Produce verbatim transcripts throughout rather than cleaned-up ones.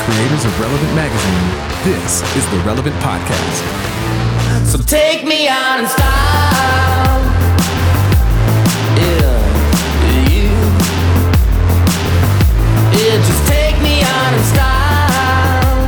creators of Relevant Magazine, this is the Relevant Podcast. So take me out in style. Yeah, you. Yeah, just take me out in style.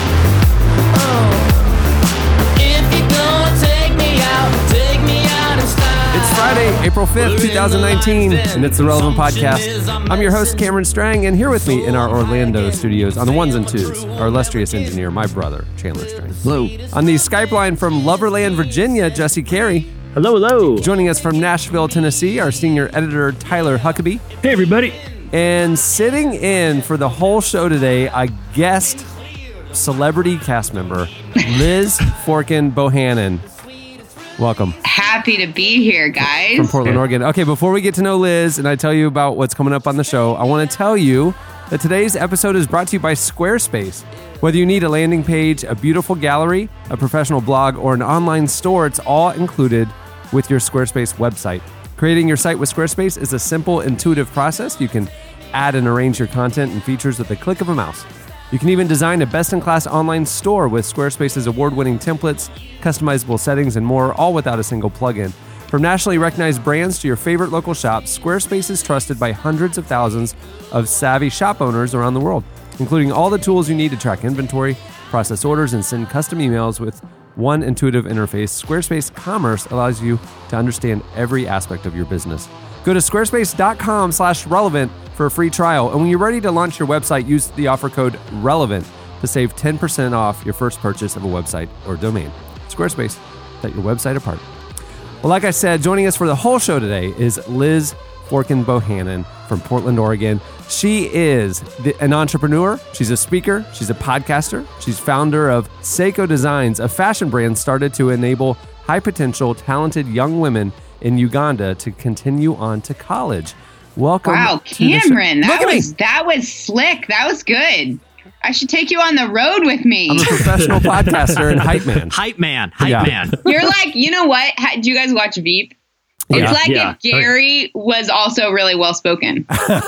Oh, if you're gonna take me out, take me out in style. It's Friday, April fifth, twenty nineteen, and it's the Relevant Podcast. I'm your host, Cameron Strang, and here with me in our Orlando studios on the ones and twos, our illustrious engineer, my brother, Chandler Strang. Hello. On the Skype line from Loverland, Virginia, Jesse Carey. Hello, hello. Joining us from Nashville, Tennessee, our senior editor, Tyler Huckabee. Hey, everybody. And sitting in for the whole show today, a guest celebrity cast member, Liz Forkin Bohannon. Welcome. Happy to be here, guys. From Portland, Oregon. Okay, before we get to know Liz and I tell you about what's coming up on the show, I want to tell you that today's episode is brought to you by Squarespace. Whether you need a landing page, a beautiful gallery, a professional blog, or an online store, it's all included with your Squarespace website. Creating your site with Squarespace is a simple, intuitive process. You can add and arrange your content and features with the click of a mouse. You can even design a best-in-class online store with Squarespace's award-winning templates, customizable settings, and more, all without a single plugin. From nationally recognized brands to your favorite local shops, Squarespace is trusted by hundreds of thousands of savvy shop owners around the world, including all the tools you need to track inventory, process orders, and send custom emails with one intuitive interface. Squarespace Commerce allows you to understand every aspect of your business. Go to squarespace.com slash relevant for a free trial. And when you're ready to launch your website, use the offer code RELEVANT to save ten percent off your first purchase of a website or domain. Squarespace, set your website apart. Well, like I said, joining us for the whole show today is Liz Forkin Bohannon from Portland, Oregon. She is the, an entrepreneur. She's a speaker. She's a podcaster. She's founder of Seiko Designs, a fashion brand started to enable high-potential, talented young women in Uganda to continue on to college. Welcome. Wow, Cameron, that was that was slick. That was good. I should take you on the road with me. I'm a professional podcaster and hype man. Hype man. Hype Yeah. man. You're like, you know what? Ha- do you guys watch Veep? It's Yeah. like Yeah. if Gary was also really well spoken.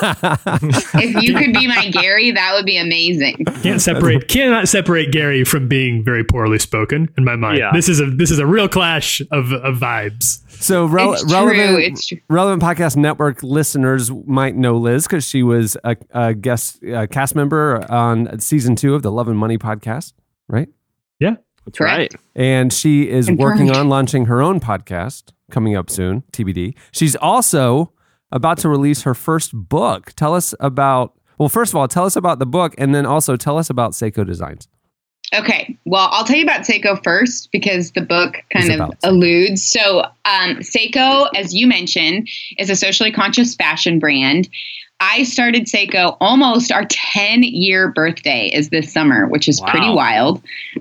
If you could be my Gary, that would be amazing. Can't separate, cannot separate Gary from being very poorly spoken in my mind. Yeah. This is a this is a real clash of, of vibes. So rel- It's true, relevant, it's true. relevant podcast network listeners might know Liz because she was a, a guest uh, cast member on season two of the Love and Money podcast, right? Yeah. That's Correct. right. And she is Confirmed. working on launching her own podcast coming up soon, T B D. She's also about to release her first book. Tell us about, well, first of all, tell us about the book and then also tell us about Seiko Designs. Okay, well, I'll tell you about Seiko first because the book kind It's of about- alludes. So, um, Seiko, as you mentioned, is a socially conscious fashion brand. I started Seiko almost our ten-year birthday is this summer, which is Wow. pretty wild.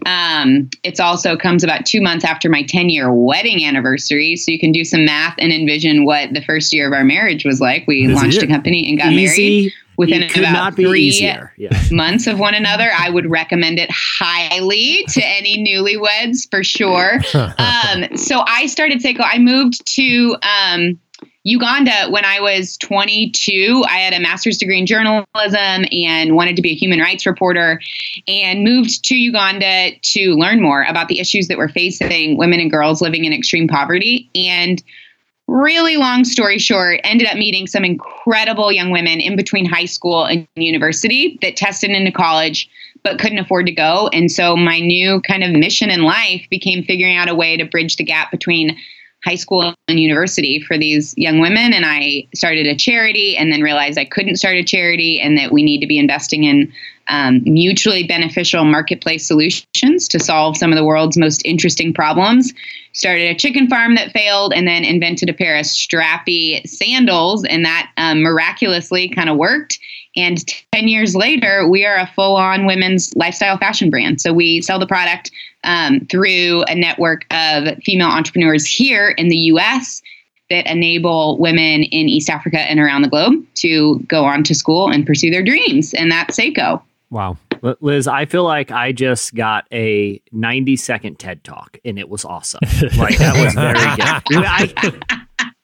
Um, it's also comes about two months after my ten-year wedding anniversary, so you can do some math and envision what the first year of our marriage was like. We Busy launched year. a company and got married Easy. within It could about not be three easier. Yeah. months of one another. I would recommend it highly to any newlyweds for sure. Um, so I started Seiko. I moved to um, Uganda when I was twenty-two. I had a master's degree in journalism and wanted to be a human rights reporter and moved to Uganda to learn more about the issues that were facing women and girls living in extreme poverty. And really long story short, ended up meeting some incredible young women in between high school and university that tested into college but couldn't afford to go. And so my new kind of mission in life became figuring out a way to bridge the gap between high school and university for these young women. And I started a charity and then realized I couldn't start a charity and that we need to be investing in um, mutually beneficial marketplace solutions to solve some of the world's most interesting problems. Started a chicken farm that failed and then invented a pair of strappy sandals, and that um, miraculously kind of worked. And ten years later, we are a full-on women's lifestyle fashion brand. So we sell the product um, through a network of female entrepreneurs here in the U S that enable women in East Africa and around the globe to go on to school and pursue their dreams. And that's Seiko. Wow. Li- Liz, I feel like I just got a ninety second TED Talk and it was awesome. Like that was very good. I,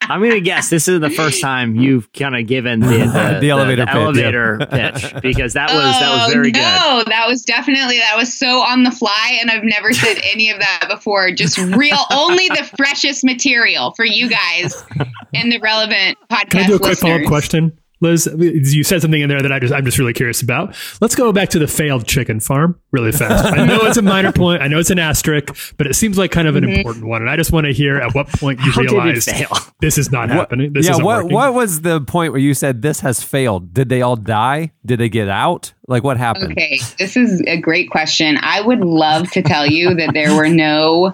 I'm going to guess this is the first time you've kind of given the, the, The elevator pitch, elevator pitch because that was that was Oh, very good. no, that was definitely, that was so on the fly, and I've never said any of that before. Just real, only the freshest material for you guys and the relevant podcast Can I do a quick follow-up listeners. question? Liz, you said something in there that I just, I'm just really curious about. Let's go back to the failed chicken farm really fast. I know it's a minor point. I know it's an asterisk, but it seems like kind of an Mm-hmm. important one. And I just want to hear at what point you How did it realized fail? this is not happening. This yeah, isn't what working. what was the point where you said this has failed? Did they all die? Did they get out? Like what happened? Okay, this is a great question. I would love to tell you that there were no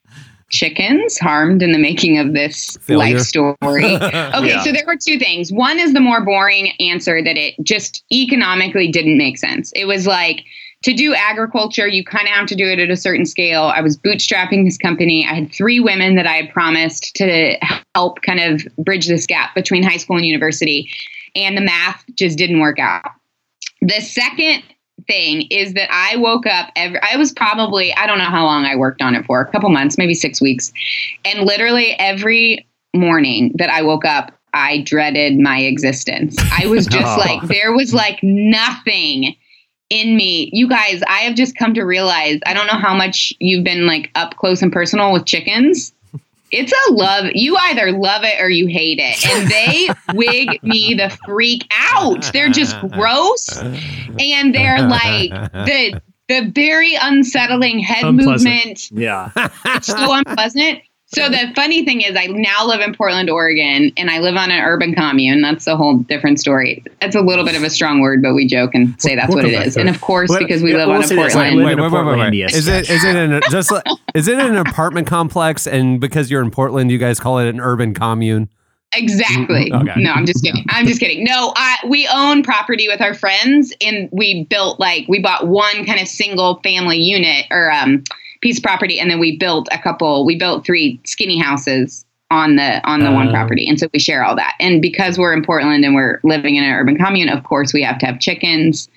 chickens harmed in the making of this Failure. life story. Okay, Yeah. so there were two things. One is the more boring answer that it just economically didn't make sense. It was like, to do agriculture, you kind of have to do it at a certain scale. I was bootstrapping this company. I had three women that I had promised to help kind of bridge this gap between high school and university. And the math just didn't work out. The second thing is that I woke up every, I was probably, I don't know how long I worked on it for, a couple months, maybe six weeks. And literally every morning that I woke up, I dreaded my existence. I was just Oh. like, there was like nothing in me. You guys, I have just come to realize, I don't know how much you've been like up close and personal with chickens. It's a love. You either love it or you hate it. And they wig me the freak out. They're just gross. And they're like the the very unsettling head Unpleasant. movement. Yeah. It's so unpleasant. So the funny thing is I now live in Portland, Oregon, and I live on an urban commune. That's a whole different story. It's a little bit of a strong word, but we joke and say that's We'll what come it back is. to And it. of course, Well, because we yeah, live we'll on a say this, like, Portland. live in a Portland, India Is it is it in just like, is it an apartment complex and because you're in Portland you guys call it an urban commune? Exactly. Okay. No, I'm just kidding. I'm just kidding. No, I, we own property with our friends, and we built like we bought one kind of single family unit or um, piece of property, and then we built a couple. We built three skinny houses on the on the one Oh. property, and so we share all that. And because we're in Portland and we're living in an urban commune, of course we have to have chickens.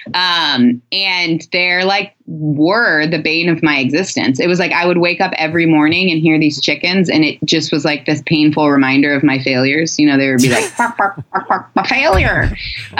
Um, and they're like were the bane of my existence. It was like I would wake up every morning and hear these chickens, and it just was like this painful reminder of my failures. You know, they would be like bark, bark, bark, bark, bark, failure.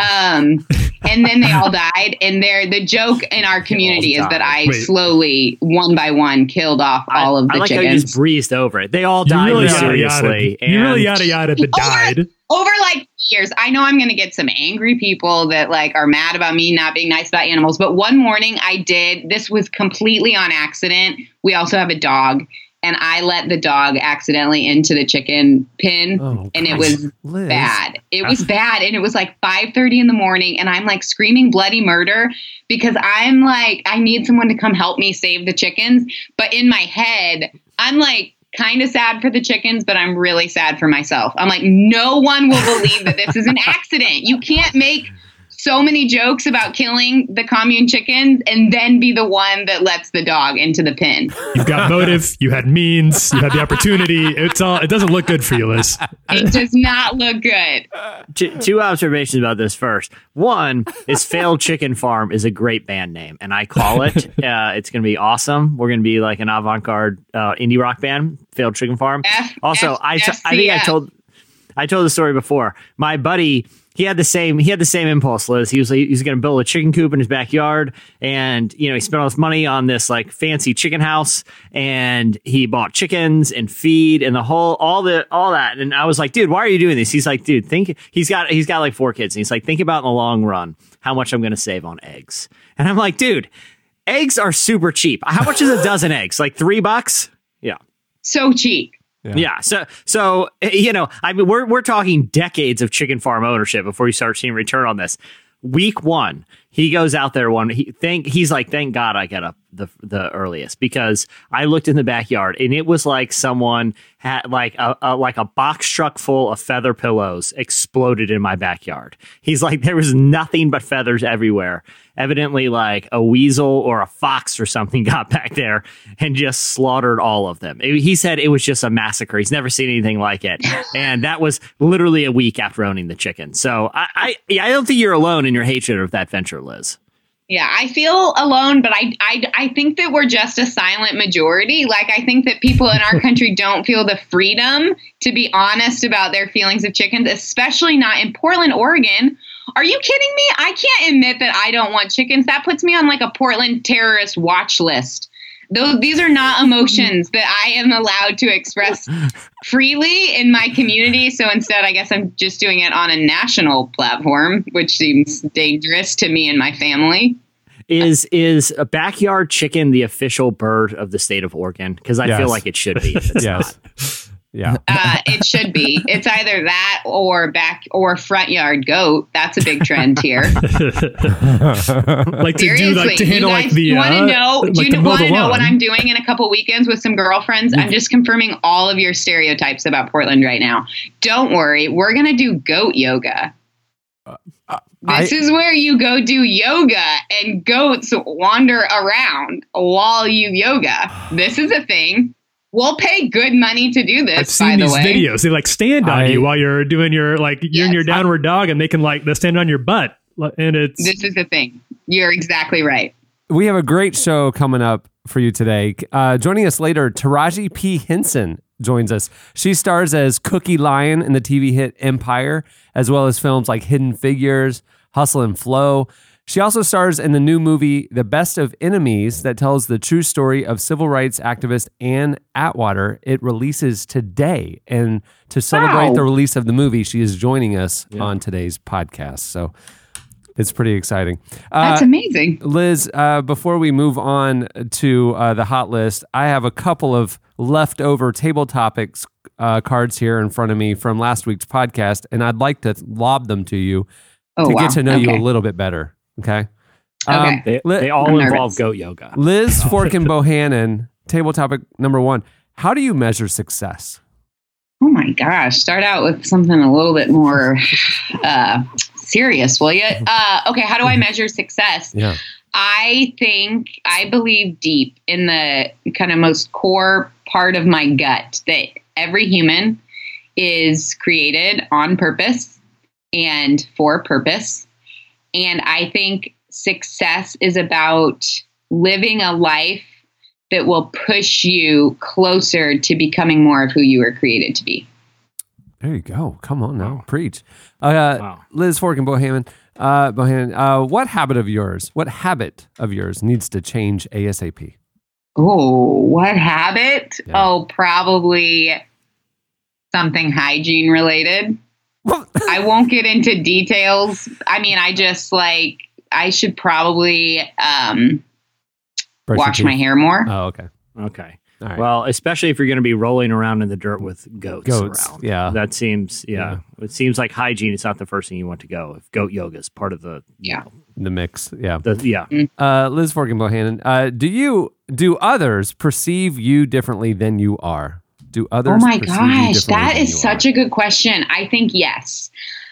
Um, and then they all died. And they're the joke in our community is that I Wait. slowly, one by one, killed off all of the I like how you chickens. just breezed over it. They all You died really yada mysteriously. yada. You really and- yada yada the died. Over like years, I know I'm going to get some angry people that like are mad about me not being nice about animals. But one morning I did, this was completely on accident. We also have a dog, and I let the dog accidentally into the chicken pen, Oh, and it gosh. was Liz. bad. It was bad. And it was like five thirty in the morning, and I'm like screaming bloody murder because I'm like, I need someone to come help me save the chickens. But in my head, I'm like, kind of sad for the chickens, but I'm really sad for myself. I'm like, no one will believe that this is an accident. You can't make so many jokes about killing the commune chickens and then be the one that lets the dog into the pen. You've got motive. You had means. You had the opportunity. It's all. It doesn't look good for you, Liz. It does not look good. Two, two observations about this first. One is Failed Chicken Farm is a great band name, and I call it. Uh, it's going to be awesome. We're going to be like an avant-garde uh, indie rock band, Failed Chicken Farm. F- also, F- I, t- I think I F C F. told I told the story before. My buddy, he had the same he had the same impulse, Liz. He was he was going to build a chicken coop in his backyard, and you know he spent all this money on this like fancy chicken house, and he bought chickens and feed and the whole all the all that. And I was like, dude, why are you doing this? He's like, dude, think he's got he's got like four kids, and he's like, think about in the long run how much I'm going to save on eggs. And I'm like, dude, eggs are super cheap. How much is a dozen eggs? Like three bucks? Yeah. So cheap. Yeah. Yeah. So, so you know, I mean, we're we're talking decades of chicken farm ownership before you start seeing return on this. Week one, he goes out there one. He think he's like, thank God I got up the the earliest because I looked in the backyard and it was like someone had like a, a like a box truck full of feather pillows exploded in my backyard. He's like, there was nothing but feathers everywhere. Evidently, like a weasel or a fox or something got back there and just slaughtered all of them. It- he said it was just a massacre. He's never seen anything like it. And that was literally a week after owning the chicken. So I, I, yeah, I don't think you're alone in your hatred of that venture, Liz. Yeah, I feel alone, but I, I I think that we're just a silent majority. Like, I think that people in our country don't feel the freedom to be honest about their feelings of chickens, especially not in Portland, Oregon. Are you kidding me? I can't admit that I don't want chickens. That puts me on like a Portland terrorist watch list. Those, these are not emotions that I am allowed to express freely in my community. So instead, I guess I'm just doing it on a national platform, which seems dangerous to me and my family. Is is a backyard chicken the official bird of the state of Oregon? Because I Yes. feel like it should be. If it's Yes. not. Yeah. Uh, it should be. It's either that or back or front yard goat. That's a big trend here. Like to Seriously, do like to you handle guys like the want to uh, know? like do you to mow want the to know lawn. what I'm doing in a couple weekends with some girlfriends? I'm just confirming all of your stereotypes about Portland right now. Don't worry, we're gonna do goat yoga. This I- is where you go do yoga and goats wander around while you yoga. This is a thing. We'll pay good money to do this. I've seen by the these way. videos. They like stand on I- you while you're doing your like you're in Yes. your downward dog, and they can like they stand on your butt, and it's This is the thing. You're exactly right. We have a great show coming up for you today. Uh, joining us later, Taraji P. Henson joins us. She stars as Cookie Lion in the T V hit Empire, as well as films like Hidden Figures, Hustle and Flow. She also stars in the new movie The Best of Enemies that tells the true story of civil rights activist Ann Atwater. It releases today. And to celebrate Wow. the release of the movie, she is joining us on today's podcast. So it's pretty exciting. Uh, That's amazing. Liz, uh, before we move on to uh, the hot list, I have a couple of leftover table topics uh, cards here in front of me from last week's podcast, and I'd like to lob them to you Oh, to wow. get to know you Okay. a little bit better. Okay. Okay. They, Li- they all I'm involve nervous. goat yoga. Liz Forkin Bohannon, table topic number one. How do you measure success? Oh my gosh. Start out with something a little bit more uh, serious, will you? Uh, okay. How do I measure success? Yeah. I think, I believe deep in the kind of most core part of my gut that every human is created on purpose and for purpose. And I think success is about living a life that will push you closer to becoming more of who you were created to be. There you go. Come on now. Preach. Uh, Wow. Liz Forkin Bohannon, uh, Bohannon uh, what habit of yours, what habit of yours needs to change ASAP? Oh, what habit? Yeah. Oh, probably something hygiene related. I won't get into details. I mean, I just like, I should probably um, Brush your wash my teeth. hair more. Oh, okay. Okay. All right. Well, especially if you're going to be rolling around in the dirt with goats, Goats, around. yeah. That seems, yeah. It seems like hygiene is not the first thing you want to go. If goat yoga is part of the, you Yeah. know, The mix. Yeah. the, yeah. Uh, Liz Forkin Bohannon, uh, do you, do others perceive you differently than you are? Do others Oh my perceive you gosh, differently that than is you such are? a good question. I think yes.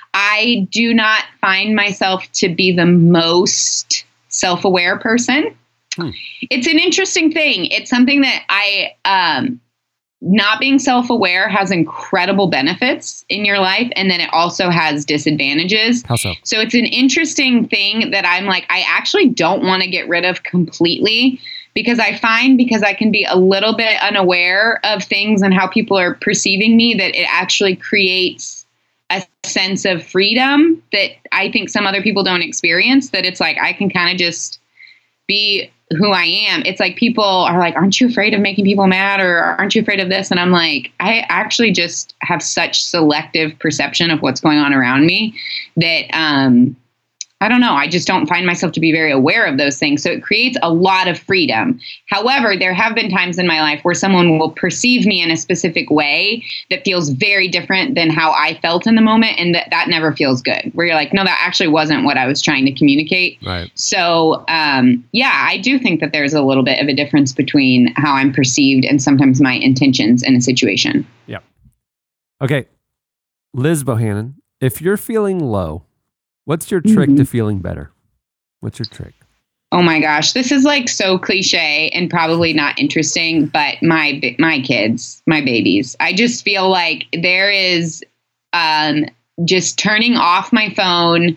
I do not find myself to be the most self-aware person. Hmm. It's an interesting thing. It's something that I, um, not being self-aware has incredible benefits in your life. And then it also has disadvantages. How so? So it's an interesting thing that I'm like, I actually don't want to get rid of completely, because I find because I can be a little bit unaware of things and how people are perceiving me, that it actually creates a sense of freedom that I think some other people don't experience, that it's like I can kind of just be who I am. It's like people are like, aren't you afraid of making people mad, or aren't you afraid of this? And I'm like, I actually just have such selective perception of what's going on around me that um I don't know. I just don't find myself to be very aware of those things. So it creates a lot of freedom. However, there have been times in my life where someone will perceive me in a specific way that feels very different than how I felt in the moment. And that, that never feels good, where you're like, no, that actually wasn't what I was trying to communicate. Right. So, um, yeah, I do think that there's a little bit of a difference between how I'm perceived and sometimes my intentions in a situation. Yep. Okay. Liz Bohannon, if you're feeling low, what's your trick Mhm. to feeling better? What's your trick? Oh my gosh, this is like so cliche and probably not interesting, but my my kids, my babies, I just feel like there is um, just turning off my phone,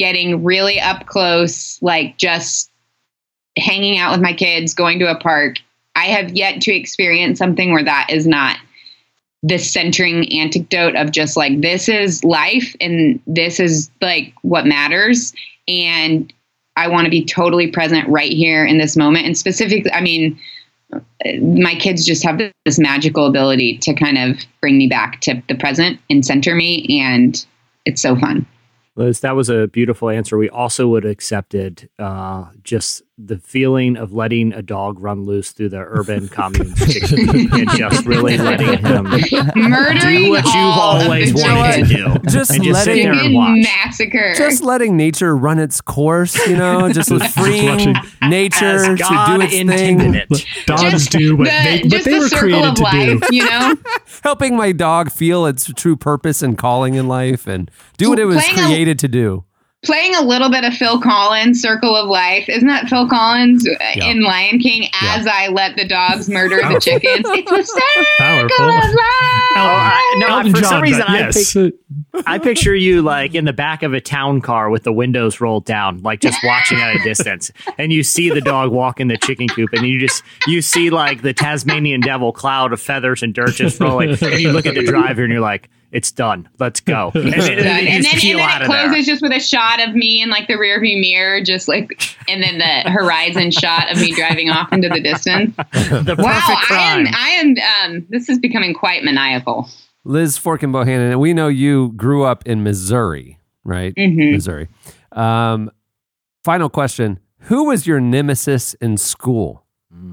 getting really up close, like just hanging out with my kids, going to a park. I have yet to experience something where that is not the centering anecdote of just like, this is life and this is like what matters. And I want to be totally present right here in this moment. And specifically, I mean, my kids just have this magical ability to kind of bring me back to the present and center me. And it's so fun. Liz, that was a beautiful answer. We also would have accepted uh, just the feeling of letting a dog run loose through the urban communes and just really letting him Murdering do what you've all of always the wanted to joy. do. Just and just sit letting- there and Chicken watch. massacre. Just letting nature run its course, you know, just freeing watching. nature As to God do its intended thing. it. Dogs Just do what the, they, what just they the were circle created of to life, do. you know? Helping my dog feel its true purpose and calling in life and do what it was Playing a- created to do. Playing a little bit of Phil Collins, Circle of Life. Isn't that Phil Collins Yeah. in Lion King? As I let the dogs murder the Powerful. chickens. It's a circle Powerful. of life. Oh, I- no, Elton for John, some reason, but I, yes. pic- I picture you like in the back of a town car with the windows rolled down, like just watching at a distance, and you see the dog walk in the chicken coop, and you just you see like the Tasmanian devil cloud of feathers and dirt just rolling, and you look at the driver and you're like, "It's done, let's go," and, then- and then And you then, just and peel then out it of there. closes just with a shot of me in like the rearview mirror, just like, and then the horizon shot of me driving off into the distance. The Wow, perfect I crime. am, I am, um, this is becoming quite maniacal. Liz Forkin Bohannon, and we know you grew up in Missouri, right? Mhm. Missouri. Um, final question. Who was your nemesis in school?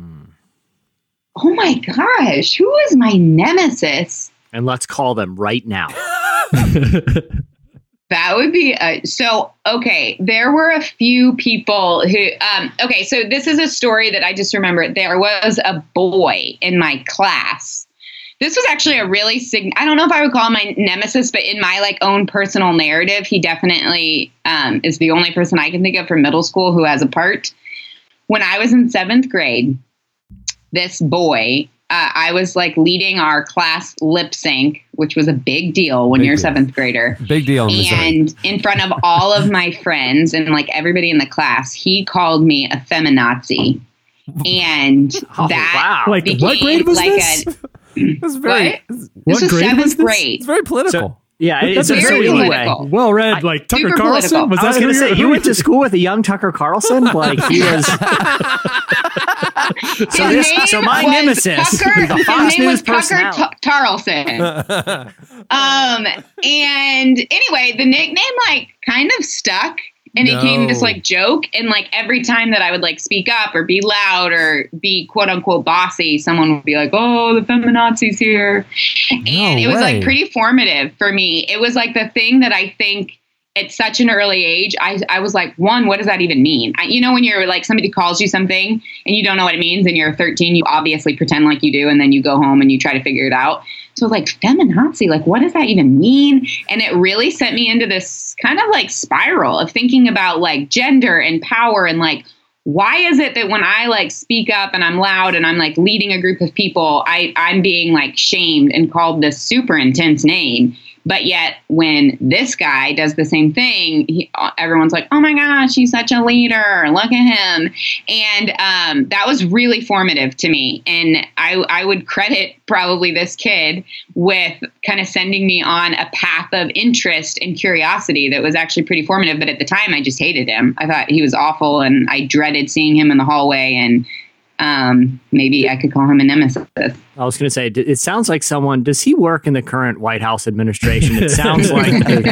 Oh my gosh, who is my nemesis? And let's call them right now. That would be a, so, okay, there were a few people who, um, okay, so this is a story that I just remembered. There was a boy in my class. This was actually a really, sig- I don't know if I would call him my nemesis, but in my like own personal narrative, he definitely um, is the only person I can think of from middle school who has a part. When I was in seventh grade, this boy, uh, I was like leading our class lip sync, which was a big deal when Big you're a deal. seventh grader. Big deal in Missouri. And in front of all of my friends and like everybody in the class, he called me a feminazi. And Oh, that wow. Like, became what grade was like this? a It's very, what? it's This was grade seventh was this? grade. very political. Yeah, it's That's a very so political. anyway. Well read, like Tucker Super Carlson. political. Was I that was who going to you- say, who you went to school with a young Tucker Carlson? Like, he was... so, His this, name so my was nemesis, Tucker, the his Fox name News was Tucker personality. Ta- Tarlson. um, and anyway, the nickname like kind of stuck, and it became this No. like joke. And like every time that I would like speak up or be loud or be quote unquote bossy, someone would be like, "Oh, the feminazi's here," and it was way. like pretty formative for me. It was like the thing that I think. At such an early age, I, I was like, one, what does that even mean? I, you know, when you're like, somebody calls you something and you don't know what it means and you're thirteen, you obviously pretend like you do. And then you go home and you try to figure it out. So like feminazi, like, what does that even mean? And it really sent me into this kind of like spiral of thinking about like gender and power and like, why is it that when I like speak up and I'm loud and I'm like leading a group of people, I, I'm being like shamed and called this super intense name. But yet when this guy does the same thing, he, everyone's like, oh my gosh, he's such a leader. Look at him. And um, that was really formative to me. And I, I would credit probably this kid with kind of sending me on a path of interest and curiosity that was actually pretty formative. But at the time, I just hated him. I thought he was awful and I dreaded seeing him in the hallway. And um, maybe I could call him a nemesis. I was going to say, d- it sounds like someone, does he work in the current White House administration? It sounds like,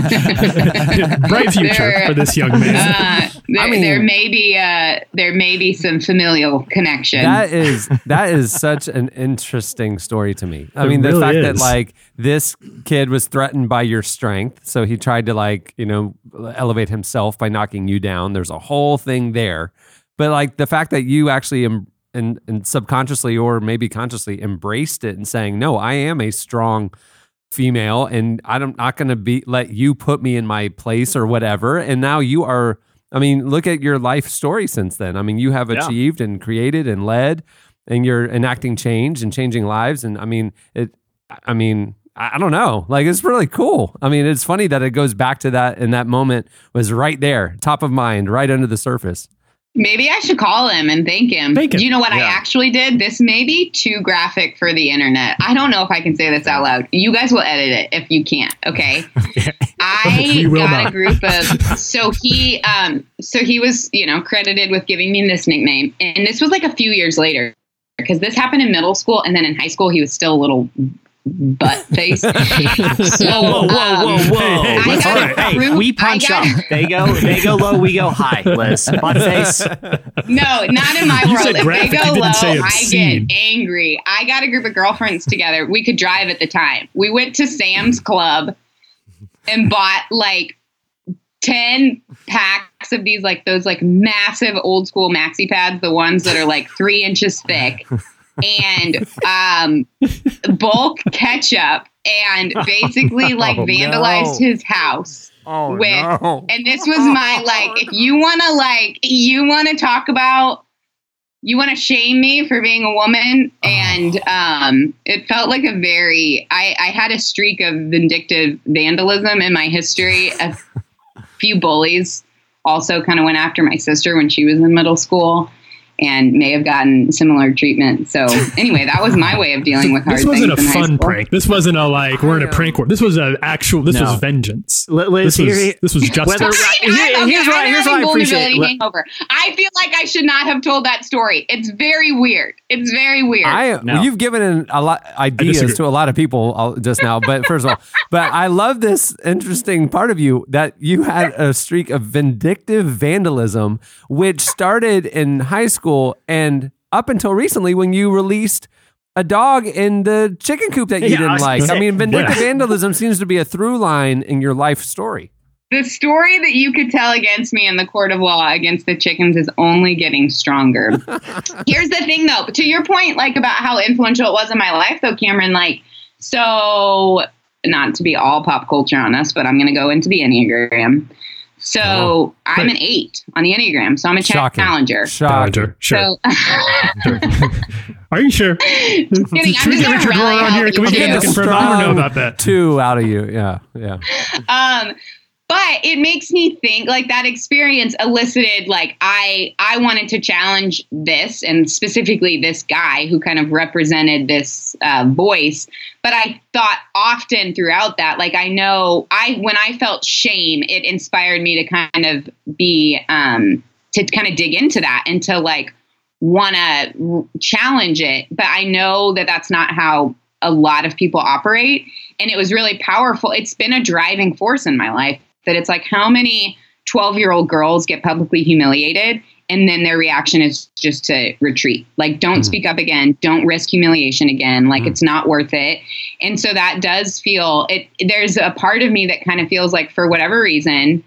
Bright future There- for this young man. Uh, there, I mean- there may be uh, there may be some familial connection. That is that is such an interesting story to me. I It mean, the really fact that is. like this kid was threatened by your strength, so he tried to like, you know, elevate himself by knocking you down. There's a whole thing there. But like the fact that you actually em- and, and subconsciously or maybe consciously embraced it and saying, no, I am a strong female and I'm not going to be let you put me in my place or whatever. And now you are, I mean, look at your life story since then. I mean, you have Yeah. achieved and created and led and you're enacting change and changing lives. And I mean, it, I mean, I I don't know. Like, it's really cool. I mean, it's funny that it goes back to that, and that moment was right there, top of mind, right under the surface. Maybe I should call him and thank him. Thank him. Do you know what I Yeah. actually did? This may be too graphic for the internet. I don't know if I can say this out loud. You guys will edit it if you can't. Okay. I We will got not. a group of, so he, um, so he was, you know, credited with giving me this nickname. And this was like a few years later because this happened in middle school. And then in high school, he was still a little butt face. So, Whoa, whoa, whoa, um, whoa! Hey, I Let's- got all a right, hey, group- we punch I got- up. They go, they go low. We go high. Liz, butt face. No, not in my You world. said If graphic, they you go didn't low, say I obscene. get angry. I got a group of girlfriends together. We could drive at the time. We went to Sam's Club and bought like ten packs of these, like those like massive old school maxi pads, the ones that are like three inches thick, and um, bulk ketchup, and basically like Oh, vandalized no. his house. Oh, with, no. and this was my, like, if you want to, like, you want to talk about, you want to shame me for being a woman. And um, it felt like a very, I, I had a streak of vindictive vandalism in my history. A few bullies also kind of went after my sister when she was in middle school and may have gotten similar treatment. So anyway, that was my way of dealing with hard This wasn't a things in high fun school. prank. This wasn't a like we're in a prank war. This was an actual. This No. was vengeance. Li- Liz, This was here- this was justice. whether- I'm- Here- I'm- here's okay, what I- I'm here's what I having appreciate. vulnerability Li- hangover. I feel like I should not have told that story. It's very weird. It's very weird. I No. well, you've given an, a lot ideas disagree. to a lot of people uh, just now, but first of all, but I love this interesting part of you that you had a streak of vindictive vandalism, which started in high school and up until recently when you released a dog in the chicken coop that you Yeah, I didn't was like. gonna I say, mean, vindictive yeah. vandalism seems to be a through line in your life story. the story that you could tell against me in the court of law against the chickens is only getting stronger. Here's the thing, though, to your point, like about how influential it was in my life, though, Cameron, like, so not to be all pop culture on us, but I'm going to go into the Enneagram. So Oh, I'm an eight on the Enneagram. So I'm a ch- Shocking. challenger. Shocking. Challenger. Sure. So Are you sure? kidding. Should we I'm get just gonna Richard rally Rohr on out here? what Can we you get do. him to confirm? I don't know about that. Two out of you. Yeah. Yeah. Um, but it makes me think like that experience elicited like I I wanted to challenge this and specifically this guy who kind of represented this uh, voice. But I thought often throughout that, like I know I when I felt shame, it inspired me to kind of be um, to kind of dig into that and to like want to challenge it. But I know that that's not how a lot of people operate. And it was really powerful. It's been a driving force in my life that it's like how many twelve year old girls get publicly humiliated and then their reaction is just to retreat. Like, don't Mm. speak up again. Don't risk humiliation again. Like, Mm. it's not worth it. And so that does feel it. There's a part of me that kind of feels like for whatever reason,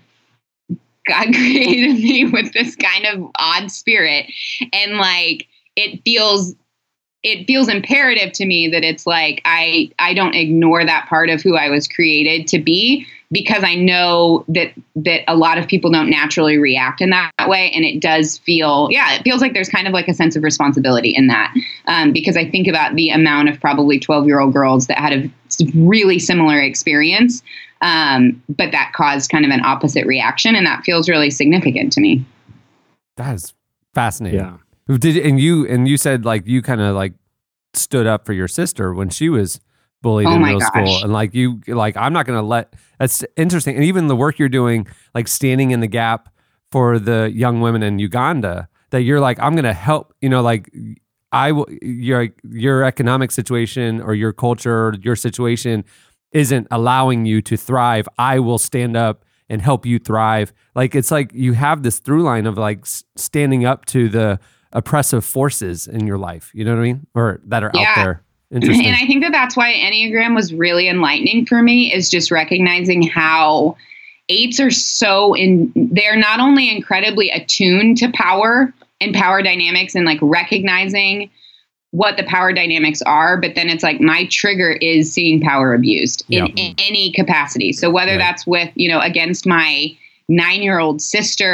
God created me with this kind of odd spirit. And like, it feels it feels imperative to me that it's like I I don't ignore that part of who I was created to be, because I know that that a lot of people don't naturally react in that way. And it does feel, yeah, it feels like there's kind of like a sense of responsibility in that. Um, because I think about the amount of probably twelve year old girls that had a really similar experience, um, but that caused kind of an opposite reaction. And that feels really significant to me. That is fascinating. Yeah. Did and you and you said like you kind of like stood up for your sister when she was bullied Oh in my middle gosh. school, and like you like I'm not going to let. That's interesting, and even the work you're doing, like standing in the gap for the young women in Uganda, that you're like I'm going to help. You know, like I will your your economic situation or your culture or your situation isn't allowing you to thrive. I will stand up and help you thrive. Like it's like you have this through line of like s- standing up to the oppressive forces in your life. You know what I mean? Or that are Yeah. out there. Interesting. And I think that that's why Enneagram was really enlightening for me, is just recognizing how eights are so in, they're not only incredibly attuned to power and power dynamics and like recognizing what the power dynamics are, but then it's like my trigger is seeing power abused in, Yeah. in any capacity. So whether Right. that's with, you know, against my nine-year-old sister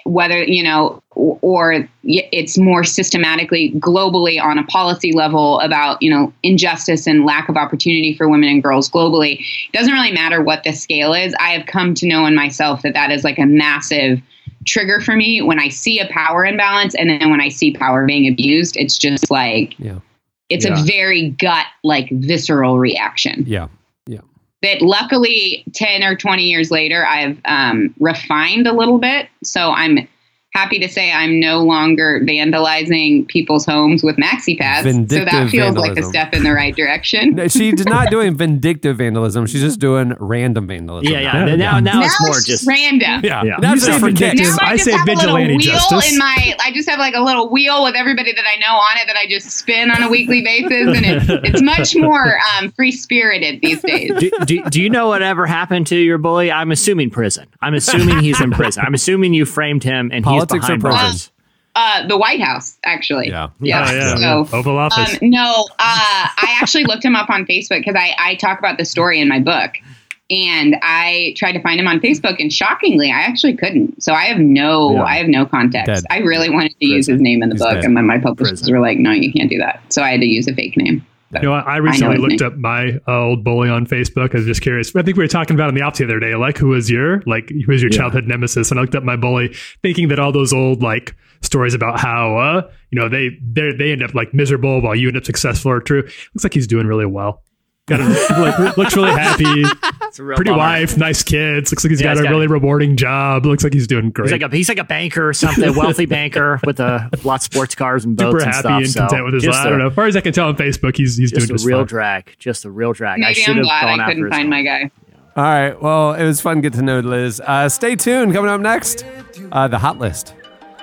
whether, you know, or, or it's more systematically globally on a policy level about, you know, injustice and lack of opportunity for women and girls globally. It doesn't really matter what the scale is. I have come to know in myself that that is like a massive trigger for me when I see a power imbalance. And then when I see power being abused, it's just like, Yeah. it's Yeah. a very gut, like visceral reaction. Yeah. Yeah. That luckily ten or twenty years later, I've um, refined a little bit. So I'm happy to say I'm no longer vandalizing people's homes with maxi pads. So Vindictive that feels like a vandalism. step in the right direction. No, she's not doing vindictive vandalism. She's just doing random vandalism. Yeah, yeah. Yeah. Now, now, now it's more it's just. random. Yeah. Yeah. That's You say just for vindictive. kicks. Now I, I just say have a little vigilante wheel justice. in my. I just have like a little wheel with everybody that I know on it that I just spin on a weekly basis, and it's it's much more um, free spirited these days. do, do, do you know whatever happened to your bully? I'm assuming prison. I'm assuming he's in prison. I'm assuming you framed him and Politics he's or behind prison? bars. Uh, the White House, actually. Yeah. Yeah. Oh, yeah. So, Oval Office. Um, no, uh, I actually looked him up on Facebook because I, I talk about the story in my book. And I tried to find him on Facebook, and shockingly, I actually couldn't. So I have no, Yeah. I have no context. Dead. I really wanted to use his name in the He's book, dead. and then my publishers Prison. were like, "No, you can't do that." So I had to use a fake name. You know, I I recently his looked name. up my uh, old bully on Facebook. I was just curious. I think we were talking about it in the ops the other day. Like, who was your like who was your Yeah. childhood nemesis? And I looked up my bully, thinking that all those old like stories about how uh you know they they they end up like miserable while you end up successful are true. Looks like he's doing really well. Got a, like, looks really happy. It's a real Pretty bummer. wife, nice kids. Looks like he's Yeah, got he's a got- really rewarding job. Looks like he's doing great. He's like a he's like a banker or something, a wealthy banker with a lot of sports cars and boats super and happy stuff. and so content with his life. just I don't a- know. As far as I can tell on Facebook, he's he's Just doing a just real fine. drag. Just a real drag. I Maybe should I'm have glad gone I after couldn't his find own. my guy. All right. Well, it was fun to get to know Liz. Uh, stay tuned. Coming up next, uh, the hot list.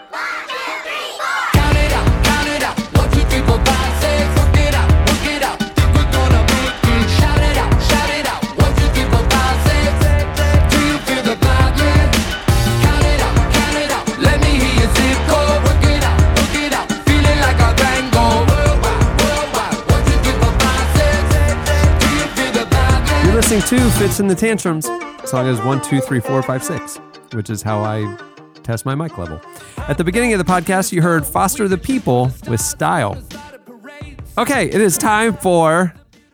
Count it out, count it out. One, two, three, four, five, six. Work it out, work it out. Think we're gonna make it. Shout it out, shout it out. One, two, three, four, five, six. Do you feel the vibe? Yeah. Count it out, count it out. Let me hear your zip code. Work it out, work it out. Feeling like a Van Gogh. Worldwide, worldwide. One, two, three, four, five, six. Do you feel the vibe? Yeah. You're listening to Fits in the Tantrums. Song is one, two, three, four, five, six, which is how I test my mic level. At the beginning of the podcast, you heard Foster the People with Style. Okay, it is time for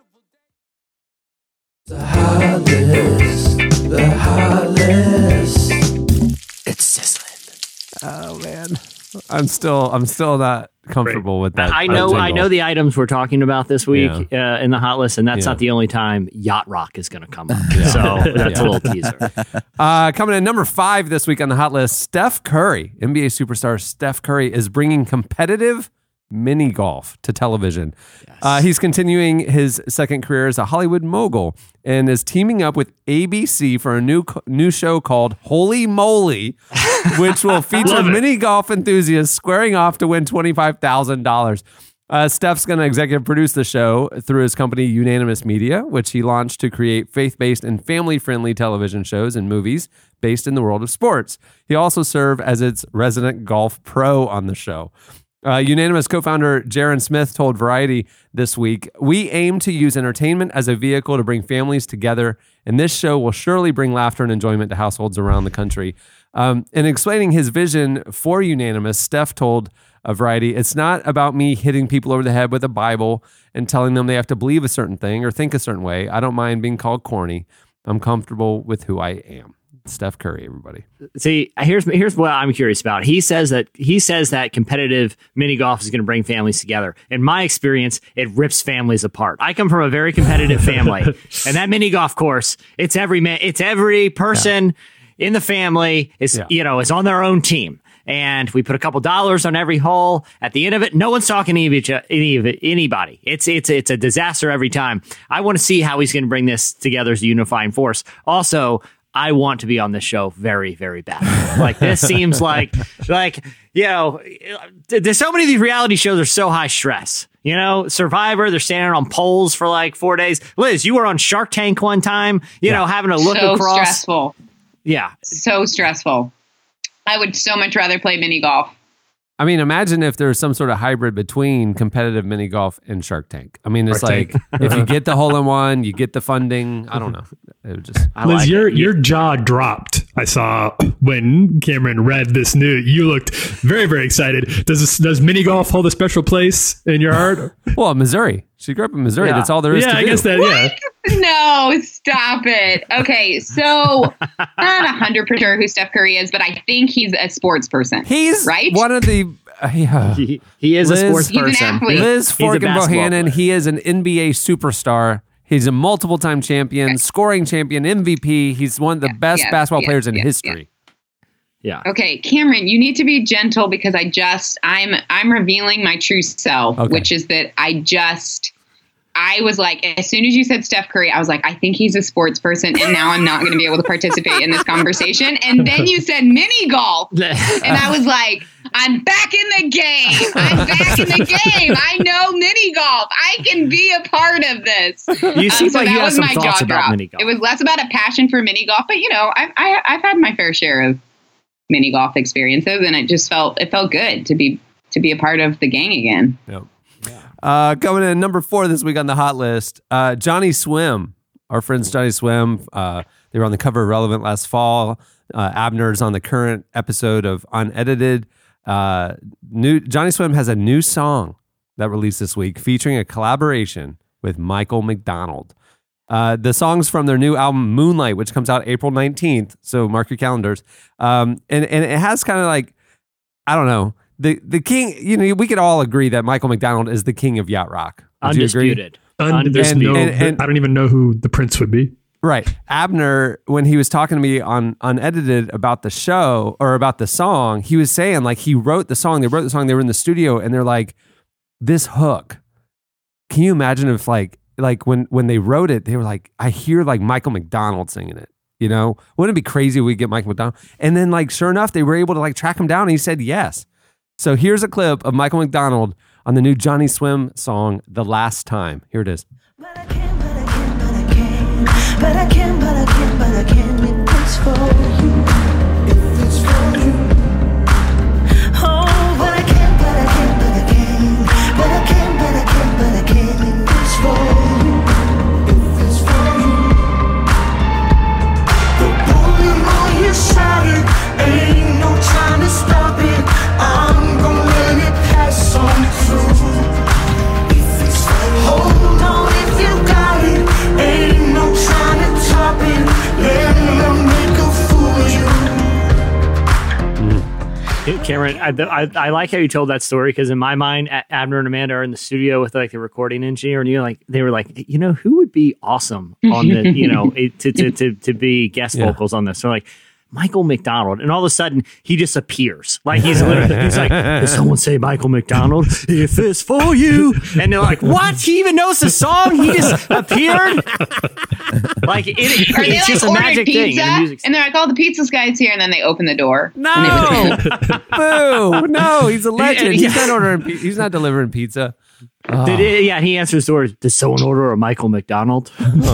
It's sizzling. Oh man, I'm still I'm still not comfortable with that. I that know. I jingle. know the items we're talking about this week uh, in the hot list, and that's Yeah. not the only time Yacht Rock is going to come up. So that's a little teaser. Uh, coming in number five this week on the hot list, Steph Curry, N B A superstar Steph Curry, is bringing competitive mini golf to television. Uh, he's continuing his second career as a Hollywood mogul and is teaming up with A B C for a new new show called Holy Moly, which will feature Love it. mini golf enthusiasts squaring off to win twenty-five thousand dollars. Uh, Steph's going to executive produce the show through his company Unanimous Media, which he launched to create faith-based and family-friendly television shows and movies based in the world of sports. He also served as its resident golf pro on the show. Uh, Unanimous co-founder Jaron Smith told Variety this week, "We aim to use entertainment as a vehicle to bring families together, and this show will surely bring laughter and enjoyment to households around the country." Um, in explaining his vision for Unanimous, Steph told a Variety, "It's not about me hitting people over the head with a Bible and telling them they have to believe a certain thing or think a certain way. I don't mind being called corny. I'm comfortable with who I am." Steph Curry, everybody. See, here's here's what I'm curious about. He says that he says that competitive mini golf is going to bring families together. In my experience, it rips families apart. I come from a very competitive family, and that mini golf course, it's every man, it's every person in the family is Yeah. you know is on their own team. And we put a couple dollars on every hole. At the end of it, no one's talking to each, any of it, anybody. It's it's it's a disaster every time. I want to see how he's going to bring this together as a unifying force. Also, I want to be on this show very, very bad. Like this seems like, like, you know, there's so many of these reality shows are so high stress. You know, Survivor, they're standing on poles for like four days. Liz, you were on Shark Tank one time, you know, having to look so across. stressful. Yeah. So stressful. I would so much rather play mini golf. I mean, imagine if there's some sort of hybrid between competitive mini golf and Shark Tank. I mean, it's Shark like Tank. if you get the hole in one, you get the funding. I don't know. It would just I Liz, like your it. your jaw dropped. I saw when Cameron read this news. You looked very very excited. Does this, does mini golf hold a special place in your heart? well, Missouri. She grew up in Missouri. Yeah. That's all there is yeah, to I do. guess that. Yeah. No, stop it. Okay, so I'm not one hundred percent sure who Steph Curry is, but I think he's a sports person. He's right? one of the. Uh, yeah. He, he is Liz- a sports He's an person. athlete. Liz He's a Forkin basketball Bohannon. player. He is an N B A superstar. He's a multiple time champion, scoring champion, M V P. He's one of the Yes, best yes, basketball yes, players in yes, history. Yeah. Okay, Cameron, you need to be gentle because I just I'm I'm revealing my true self, Okay. which is that I just I was like, as soon as you said Steph Curry, I was like, I think he's a sports person, and now I'm not going to be able to participate in this conversation. And then you said mini golf, and I was like, I'm back in the game. I'm back in the game. I know mini golf. I can be a part of this. You seem like you that have was some my thoughts jaw about drop. mini golf. It was less about a passion for mini golf, but you know, I've I, I've had my fair share of mini golf experiences, and it just felt it felt good to be to be a part of the gang again. Yep. Uh, coming in at number four this week on the hot list, uh, Johnny Swim. Our friends Johnny Swim. Uh, they were on the cover of Relevant last fall. Uh, Abner's on the current episode of Unedited. Uh, new Johnny Swim has a new song that released this week featuring a collaboration with Michael McDonald. Uh, the song's from their new album Moonlight, which comes out April nineteenth. So mark your calendars. Um, and, and it has kind of like, I don't know, the, the king, you know, we could all agree that Michael McDonald is the king of yacht rock. Would you agree? Undisputed. Un- there's And- no. and- and- I don't even know who the prince would be. Right. Abner, when he was talking to me on Unedited about the show or about the song, he was saying like he wrote the song. They wrote the song. They were in the studio and they're like, this hook. Can you imagine if like like when when they wrote it, they were like, I hear like Michael McDonald singing it. You know, wouldn't it be crazy if we get Michael McDonald? And then like sure enough, they were able to like track him down. And he said yes. So here's a clip of Michael McDonald on the new Johnny Swim song, "The Last Time." Here it is. But I can't, but I can't, but I can't. But I can't, but I can't, but I can't. If it's for you. If it's for you. Oh, but I can't, but I can't, but I can't. But I can't, but I can't, but I can't. If it's for you. If it's for you. The bullet on your side. Ain't no time to stop it. I'm gonna let it pass on through. If it's for you. Hold on if you got it. Ain't no trying to top it. Let them make a fool of you. Cameron, I, I, I like how you told that story because in my mind, A- Abner and Amanda are in the studio with like the recording engineer, and you like they were like, you know, who would be awesome on the, you know, it- to to to to be guest Yeah. vocals on this? So like Michael McDonald, and all of a sudden he just appears, like he's literally he's like, did someone say Michael McDonald? If it's for you, and they're like, what? He even knows the song? He just appeared. Like it, Or they it's like just a ordered magic pizza, thing. in the music and they're like, "Oh, the pizza's guy's here," and then they open the door. No, boo! No, he's a legend. Yeah. He's not ordering. pi- He's not delivering pizza. Did it, yeah, he answers the door. Did someone order a Michael McDonald?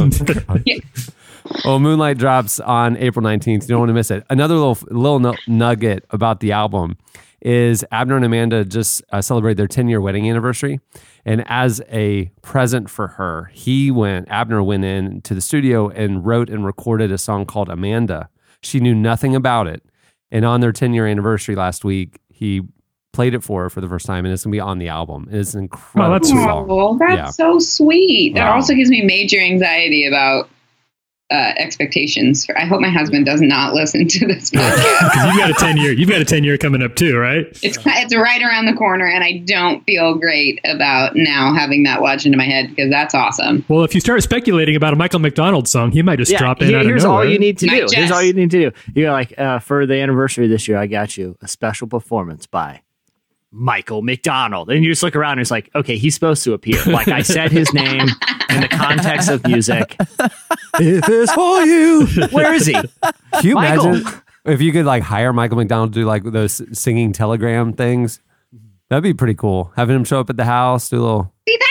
Well, Moonlight drops on April nineteenth. You don't want to miss it. Another little little nu- nugget about the album is Abner and Amanda just uh, celebrated their ten-year wedding anniversary. And as a present for her, he went, Abner went in to the studio and wrote and recorded a song called Amanda. She knew nothing about it. And on their ten-year anniversary last week, he played it for her for the first time, and it's going to be on the album. It's an incredible that's sweet. song. Oh, that's Yeah. so sweet. That Wow. also gives me major anxiety about uh, expectations. For, I hope my husband does not listen to this podcast. You've got a ten year. You've got a ten year coming up too, right? It's it's right around the corner, and I don't feel great about now having that lodged into my head because that's awesome. Well, if you start speculating about a Michael McDonald song, he might just drop in here- out of here's nowhere. all you need to Might do. Here's just. all you need to do. You're like, uh, for the anniversary this year, I got you a special performance by Michael McDonald. And you just look around and it's like, okay, he's supposed to appear. Like I said his name in the context of music. If it's for you. Where is he? Can you Michael. imagine if you could like hire Michael McDonald to do like those singing telegram things? That'd be pretty cool. Having him show up at the house, do a little. See, that's what I was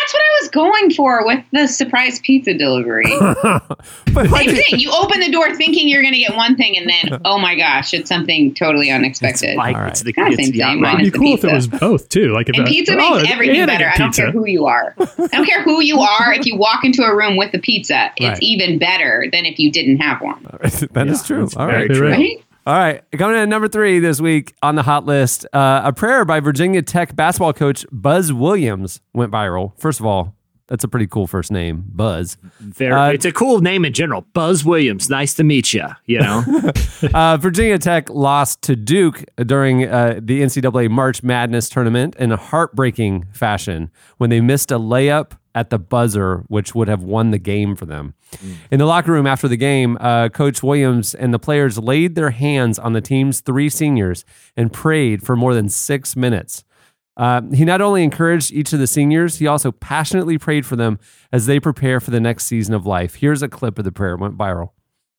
was going for with the surprise pizza delivery. But Same thing. You open the door thinking you're going to get one thing, and then, oh my gosh, it's something totally unexpected. It's like, All it's right. the, Kinda it's same the thing, yacht minus It'd the be cool if it pizza. was both too. Like if And that- pizza oh, makes everything and I better. get I don't care pizza. who you are. I don't care who you are. If you walk into a room with a pizza, it's Right. even better than if you didn't have one. that is true. that's All very right. true. Right? All right. Coming in at number three this week on the hot list, uh, a prayer by Virginia Tech basketball coach Buzz Williams went viral. First of all, that's a pretty cool first name, Buzz. Very, Uh, it's a cool name in general. Buzz Williams. Nice to meet you. You know, Uh, Virginia Tech lost to Duke during uh, the N C double A March Madness tournament in a heartbreaking fashion when they missed a layup at the buzzer, which would have won the game for them. In the locker room after the game, uh, Coach Williams and the players laid their hands on the team's three seniors and prayed for more than six minutes. Uh, he not only encouraged each of the seniors, he also passionately prayed for them as they prepare for the next season of life. Here's a clip of the prayer. It went viral.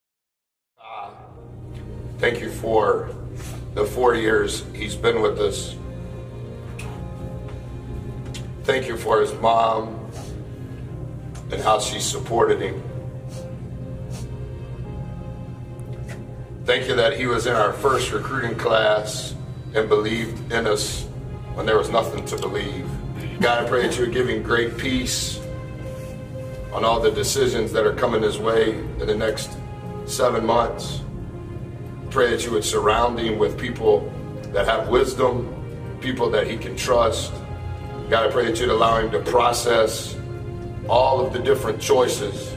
Thank you for the four years he's been with us. Thank you for his mom and how she supported him. Thank you that he was in our first recruiting class and believed in us when there was nothing to believe. God, I pray that you're giving great peace on all the decisions that are coming his way in the next seven months. Pray that you would surround him with people that have wisdom, people that he can trust. God, I pray that you'd allow him to process all of the different choices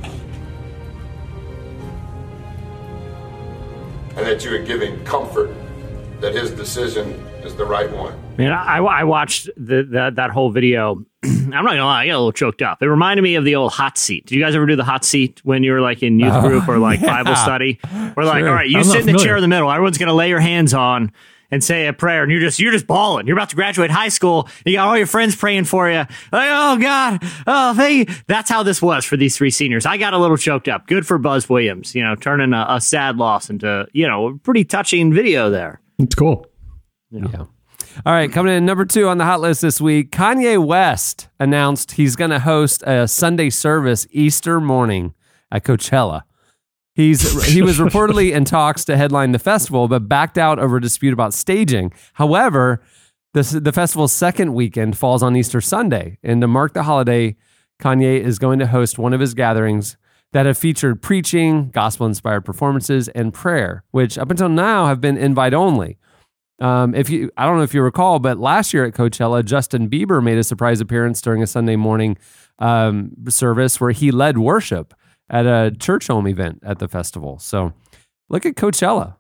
and that you would give him comfort that his decision is the right one. man, I, I watched the, that that whole video. I'm not gonna lie, I got a little choked up. It reminded me of the old hot seat. Did you guys ever do the hot seat when you were like in youth group or like yeah. Bible study? We're like, Sure. all right, you I'm sit not in the familiar. chair in the middle. Everyone's gonna lay your hands on and say a prayer, and you're just you're just bawling. You're about to graduate high school. You got all your friends praying for you. Like, oh God, oh thank you. That's how this was for these three seniors. I got a little choked up. Good for Buzz Williams, you know, turning a, a sad loss into, you know, a pretty touching video there. It's cool. Yeah. All right, coming in number two on the hot list this week, Kanye West announced he's going to host a Sunday service Easter morning at Coachella. He's he was reportedly in talks to headline the festival, but backed out over a dispute about staging. However, this, the festival's second weekend falls on Easter Sunday, and to mark the holiday, Kanye is going to host one of his gatherings that have featured preaching, gospel-inspired performances, and prayer, which up until now have been invite only. Um, if you, I don't know if you recall, but last year at Coachella, Justin Bieber made a surprise appearance during a Sunday morning um, service where he led worship at a church home event at the festival. So look at Coachella.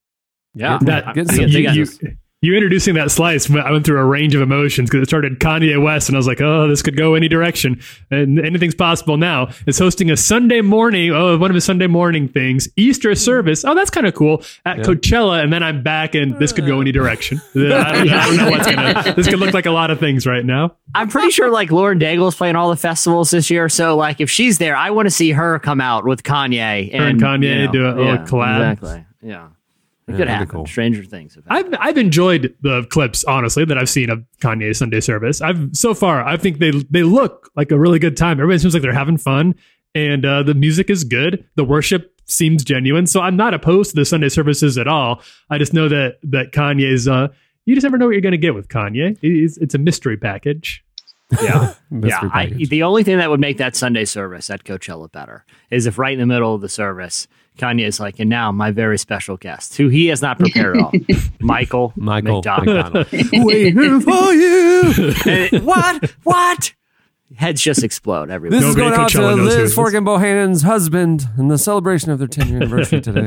Yeah, That, I- Get I some- get- they you, got you, this. you introducing that slice, I went through a range of emotions because it started Kanye West, and I was like, oh, this could go any direction. And anything's possible now. It's hosting a Sunday morning, oh, one of his Sunday morning things, Easter service. Oh, that's kind of cool at Yeah. Coachella. And then I'm back, and this could go any direction. I don't, I don't know what's going to, this could look like a lot of things right now. I'm pretty sure like Lauren Daigle's playing all the festivals this year. So like if she's there, I want to see her come out with Kanye Her and Kanye you know, do a little yeah, collab. Exactly. Yeah. It Yeah, could that'd be happen. cool. Stranger things have happened. I've I've enjoyed the clips, honestly, that I've seen of Kanye's Sunday service. I've so far, I think they they look like a really good time. Everybody seems like they're having fun, and uh, the music is good. The worship seems genuine, so I'm not opposed to the Sunday services at all. I just know that that Kanye's. Uh, you just never know what you're going to get with Kanye. It's, it's a mystery package. Yeah. Mystery yeah. I, package. the only thing that would make that Sunday service at Coachella better is if right in the middle of the service, Kanye is like, and now my very special guest, who he has not prepared at all, Michael, Michael McDonald. McDonald. Waiting for you. And- what? What? Heads just explode everywhere. This is Nobody going out to Coachella knows who Liz this is. Forkin Bohannon's husband and the celebration of their ten-year anniversary today.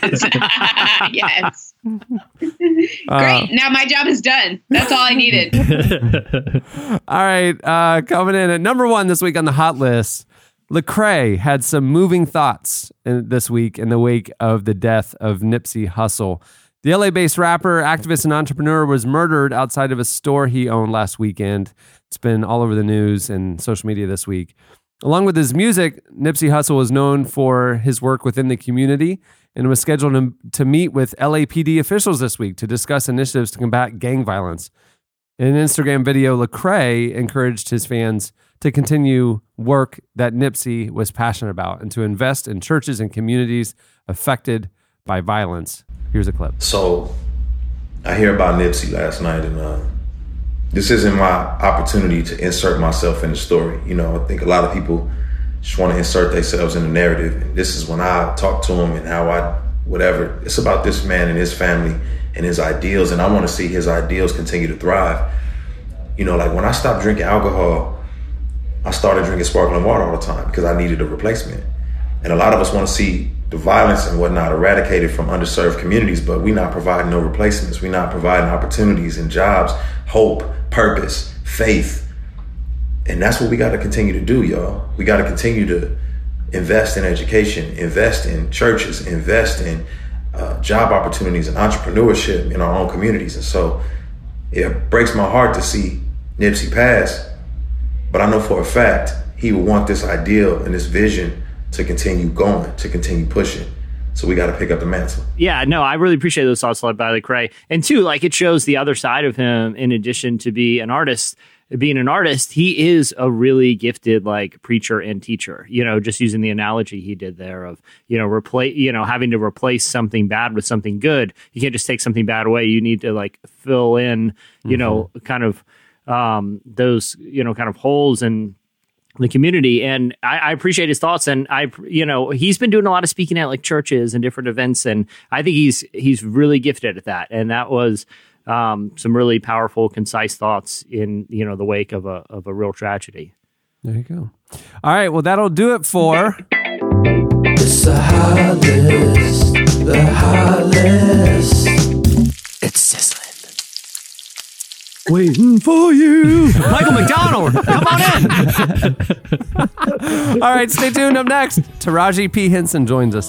Yes. Uh, Great. Now my job is done. That's all I needed. All right, uh, coming in at number one this week on the hot list, Lecrae had some moving thoughts in, this week in the wake of the death of Nipsey Hussle. The L A-based rapper, activist, and entrepreneur was murdered outside of a store he owned last weekend. It's been all over the news and social media this week. Along with his music, Nipsey Hussle was known for his work within the community and was scheduled to, to meet with L A P D officials this week to discuss initiatives to combat gang violence. In an Instagram video, Lecrae encouraged his fans to continue work that Nipsey was passionate about and to invest in churches and communities affected by violence. Here's a clip. So I hear about Nipsey last night, and uh, this isn't my opportunity to insert myself in the story. You know, I think a lot of people just want to insert themselves in the narrative. And this is when I talk to him and how I, whatever. It's about this man and his family and his ideals, and I want to see his ideals continue to thrive. You know, like when I stopped drinking alcohol, I started drinking sparkling water all the time because I needed a replacement. And a lot of us want to see the violence and whatnot eradicated from underserved communities, but we're not providing no replacements. We're not providing opportunities and jobs, hope, purpose, faith. And that's what we got to continue to do, y'all. We got to continue to invest in education, invest in churches, invest in uh, job opportunities and entrepreneurship in our own communities. And so it breaks my heart to see Nipsey pass, but I know for a fact he would want this ideal and this vision to continue going, to continue pushing. So we got to pick up the mantle. Yeah, no, I really appreciate those thoughts led by Lecrae. And two, like it shows the other side of him. In addition to be an artist, being an artist, he is a really gifted like preacher and teacher. You know, just using the analogy he did there of you know replace, you know, having to replace something bad with something good. You can't just take something bad away. You need to like fill in, you mm-hmm. know, kind of um, those you know kind of holes in the community. And I, I appreciate his thoughts. And I, you know, he's been doing a lot of speaking at like churches and different events. And I think he's, he's really gifted at that. And that was um, some really powerful, concise thoughts in, you know, the wake of a, of a real tragedy. There you go. All right. Well, that'll do it for It's the high list, the high list. It's sizzling. Waiting for you. Michael McDonald, come on in. All right, stay tuned. Up next, Taraji P. Henson joins us.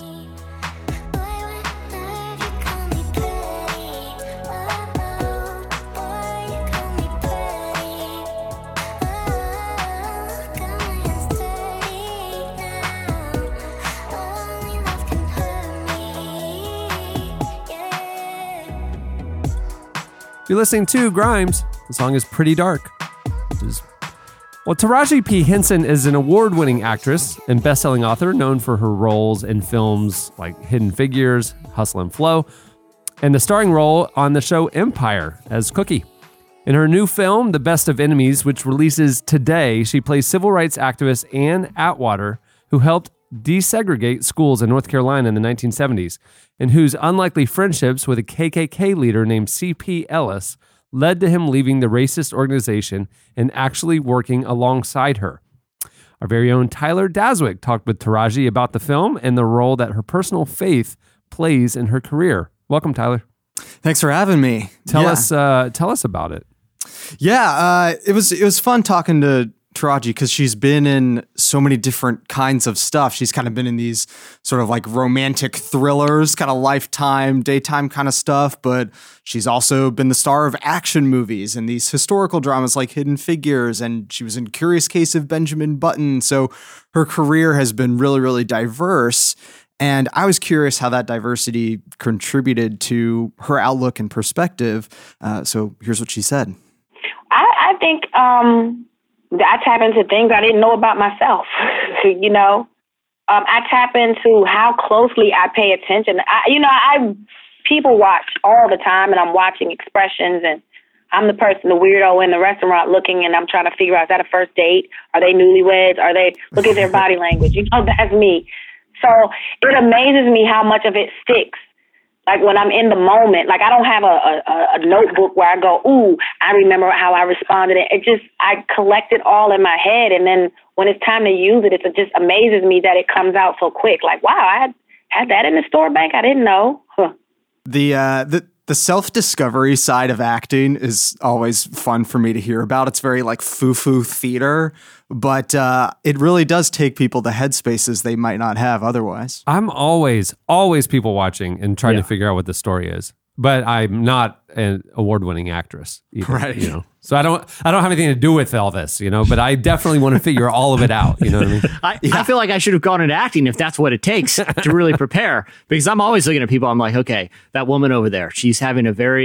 You're listening to Grimes. The song is Pretty Dark. Is, well, Taraji P. Henson is an award-winning actress and best-selling author known for her roles in films like Hidden Figures, Hustle and Flow, and the starring role on the show Empire as Cookie. In her new film, The Best of Enemies, which releases today, she plays civil rights activist Ann Atwater, who helped desegregate schools in North Carolina in the nineteen seventies, and whose unlikely friendships with a K K K leader named C P Ellis led to him leaving the racist organization and actually working alongside her. Our very own Tyler Daswick talked with Taraji about the film and the role that her personal faith plays in her career. Welcome, Tyler. Thanks for having me. Tell yeah. us, uh, tell us about it. Yeah, uh, it was it was fun talking to Taraji because she's been in so many different kinds of stuff. She's kind of been in these sort of like romantic thrillers, kind of Lifetime, daytime kind of stuff, but she's also been the star of action movies and these historical dramas like Hidden Figures, and she was in Curious Case of Benjamin Button. So her career has been really, really diverse. And I was curious how that diversity contributed to her outlook and perspective. Uh, so here's what she said. I, I think um, I tap into things I didn't know about myself. you know, um, I tap into how closely I pay attention. I, you know, I people watch all the time, and I'm watching expressions, and I'm the person, the weirdo in the restaurant looking, and I'm trying to figure out, is that a first date? Are they newlyweds? Are they, look at their body language. You know, that's me. So it amazes me how much of it sticks. Like when I'm in the moment, like I don't have a, a, a notebook where I go, ooh, I remember how I responded. It just, I collect it all in my head. And then when it's time to use it, it just amazes me that it comes out so quick. Like, wow, I had, had that in the store bank. I didn't know. Huh. The, uh, the, The self-discovery side of acting is always fun for me to hear about. It's very like foo-foo theater, but uh, it really does take people to headspaces they might not have otherwise. I'm always, always people watching and trying Yeah. to figure out what the story is. But I'm not an award-winning actress, either, Right. You know, so I don't, I don't have anything to do with all this, you know. But I definitely want to figure all of it out. You know what I mean? I, I feel like I should have gone into acting if that's what it takes to really prepare, because I'm always looking at people. I'm like, okay, that woman over there, she's having a very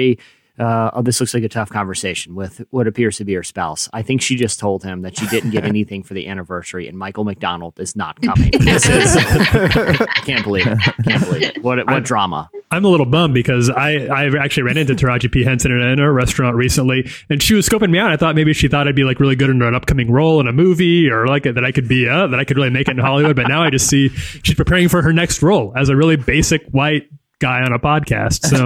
Uh, oh, this looks like a tough conversation with what appears to be her spouse. I think she just told him that she didn't get anything for the anniversary, and Michael McDonald is not coming. This is, I can't believe it. Can't believe it. What what drama? I'm a little bummed because I, I actually ran into Taraji P. Henson in a, in a restaurant recently, and she was scoping me out. I thought maybe she thought I'd be like really good in an upcoming role in a movie, or like that I could be uh, that I could really make it in Hollywood. But now I just see she's preparing for her next role as a really basic white guy on a podcast. So,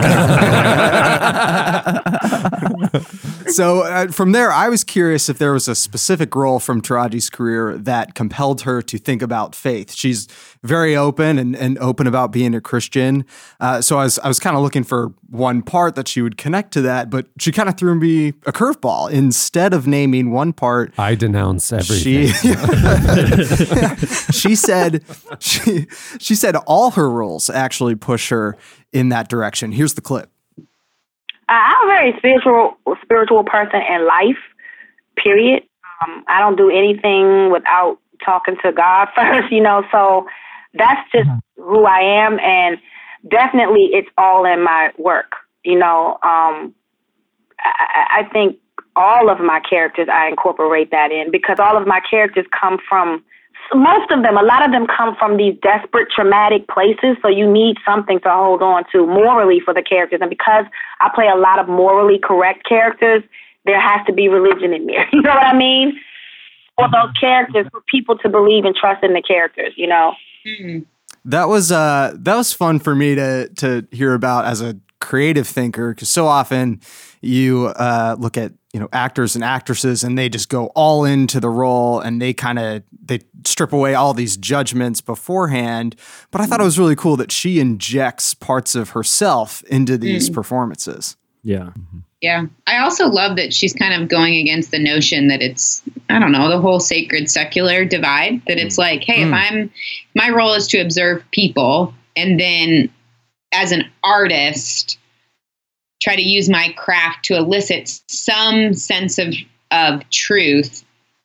so uh, from there, I was curious if there was a specific role from Taraji's career that compelled her to think about faith. She's very open and, and open about being a Christian. Uh, so I was I was kind of looking for one part that she would connect to that, but she kind of threw me a curveball. Instead of naming one part, I denounce everything. She, she said she she said all her roles actually push her in that direction. Here's the clip. I'm a very spiritual spiritual person in life, period. Um, I don't do anything without talking to God first, you know, so that's just who I am. And definitely it's all in my work, you know. Um, I, I think all of my characters, I incorporate that in because all of my characters come from, most of them, a lot of them come from these desperate, traumatic places. So you need something to hold on to morally for the characters. And because I play a lot of morally correct characters, there has to be religion in there. You know what I mean? For those characters, for people to believe and trust in the characters, you know? Mm. That was uh, that was fun for me to to hear about as a creative thinker, because so often you uh, look at you know actors and actresses and they just go all into the role and they kind of they strip away all these judgments beforehand. But I thought it was really cool that she injects parts of herself into these Mm. performances. Yeah. Yeah. I also love that she's kind of going against the notion that it's, I don't know, the whole sacred secular divide, that it's like, hey, Mm. if I'm, my role is to observe people and then as an artist, try to use my craft to elicit some sense of, of truth,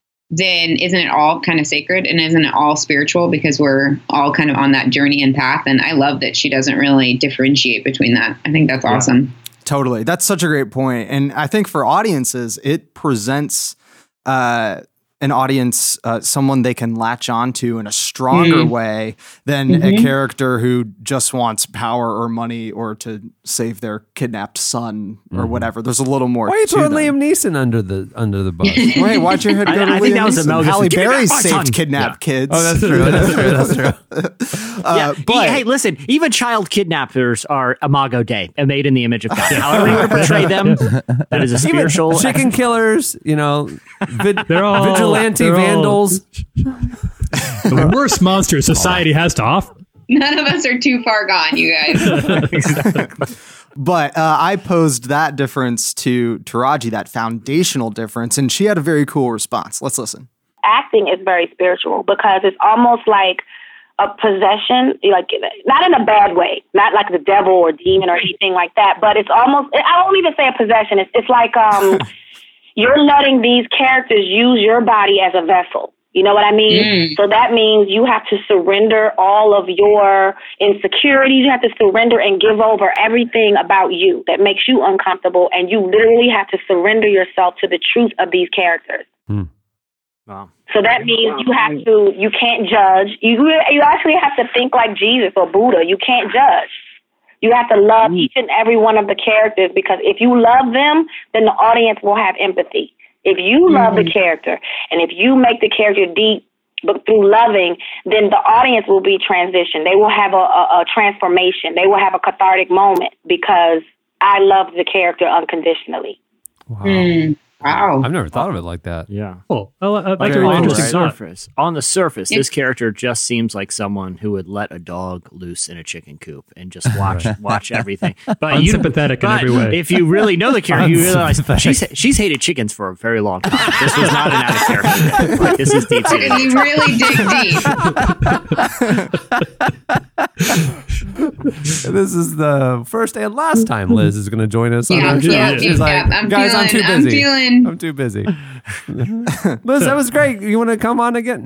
then isn't it all kind of sacred and isn't it all spiritual because we're all kind of on that journey and path? And I love that she doesn't really differentiate between that. I think that's awesome. Totally. That's such a great point. And I think for audiences, it presents uh, an audience, uh, someone they can latch onto in a stronger Mm. way than Mhm. a character who just wants power or money or to save their kidnapped son or whatever. There's a little more. Why are you to throwing them. Liam Neeson under the under the bus? Wait, why'd your head go I- to I Liam think that was a Neeson? Mel Gibson. Halle Give me Berry back my saved son. kidnapped kids. Oh, that's true. That's true. That's true. Uh, Yeah, but hey, listen, even child kidnappers are Imago Dei, and made in the image of God. However you want to portray them, that is a Even spiritual. chicken killers, you know, vid- They're all- vigilante they're all- vandals. the worst monster society has to offer. None of us are too far gone, you guys. But uh, I posed that difference to Taraji, that foundational difference, and she had a very cool response. Let's listen. Acting is very spiritual because it's almost like a possession, like not in a bad way, not like the devil or demon or anything like that, but it's almost, I won't even say a possession. It's, it's like um, you're letting these characters use your body as a vessel. You know what I mean? Mm. So that means you have to surrender all of your insecurities. You have to surrender and give over everything about you that makes you uncomfortable. And you literally have to surrender yourself to the truth of these characters. Hmm. Wow. So that means you have to, you can't judge. You you actually have to think like Jesus or Buddha. You can't judge. You have to love each and every one of the characters, because if you love them, then the audience will have empathy. If you love the character and if you make the character deep, but through loving, then the audience will be transitioned. They will have a, a, a transformation. They will have a cathartic moment because I love the character unconditionally. Wow. Mm. Wow. I've never thought of it like that. Yeah. Cool. Oh, uh, Like that's a really on the interesting thought. surface, on the surface, Yeah. this character just seems like someone who would let a dog loose in a chicken coop and just watch watch everything. But you- Unsympathetic in but every way. If you really know the character, you realize Unsympathetic. she's she's hated chickens for a very long time. This was not an out of character. Like, this is deep seated. You really dig deep. This is the first and last time Liz is going to join us on Yeah, our show. yeah, She's yeah, like, I'm guys, I'm too feeling- I'm busy. feeling- I'm too busy. Liz, that was great. You want to come on again? No.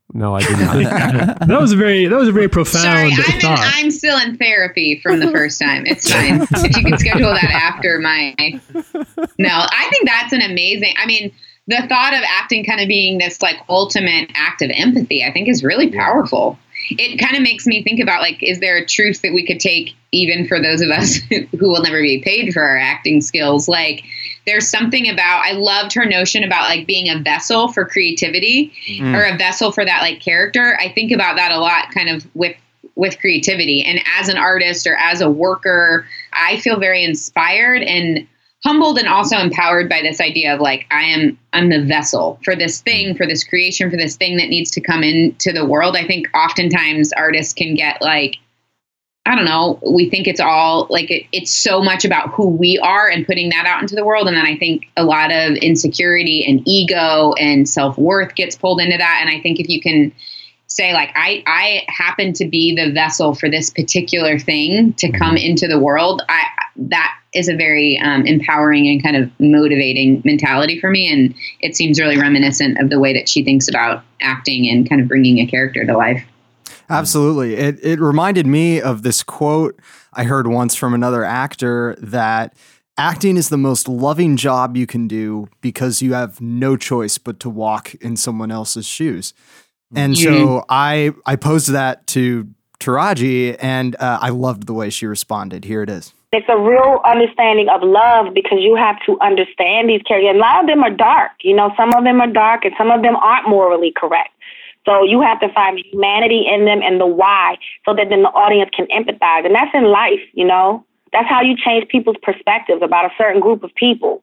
No, I did not. That was a very that was a very profound Sorry, I'm, in, thought. I'm still in therapy from the first time. It's fine. If you can schedule that after my. No, I think that's an amazing. I mean, the thought of acting kind of being this like ultimate act of empathy, I think is really powerful. It kind of makes me think about like, is there a truth that we could take even for those of us who will never be paid for our acting skills? Like, there's something about, I loved her notion about like being a vessel for creativity mm. or a vessel for that like character. I think about that a lot kind of with, with creativity. And as an artist or as a worker, I feel very inspired and humbled and also empowered by this idea of like, I am, I'm the vessel for this thing, for this creation, for this thing that needs to come into the world. I think oftentimes artists can get like, I don't know, we think it's all like it, it's so much about who we are and putting that out into the world. And then I think a lot of insecurity and ego and self-worth gets pulled into that. And I think if you can say like, I, I happen to be the vessel for this particular thing to come into the world, I, that is a very um, empowering and kind of motivating mentality for me. And it seems really reminiscent of the way that she thinks about acting and kind of bringing a character to life. Absolutely. It it reminded me of this quote I heard once from another actor that acting is the most loving job you can do because you have no choice but to walk in someone else's shoes. And mm-hmm. so I I posed that to Taraji, and uh, I loved the way she responded. Here it is. It's a real understanding of love because you have to understand these characters. And a lot of them are dark. You know, some of them are dark and some of them aren't morally correct. So you have to find humanity in them and the why so that then the audience can empathize. And that's in life, you know. That's how you change people's perspectives about a certain group of people.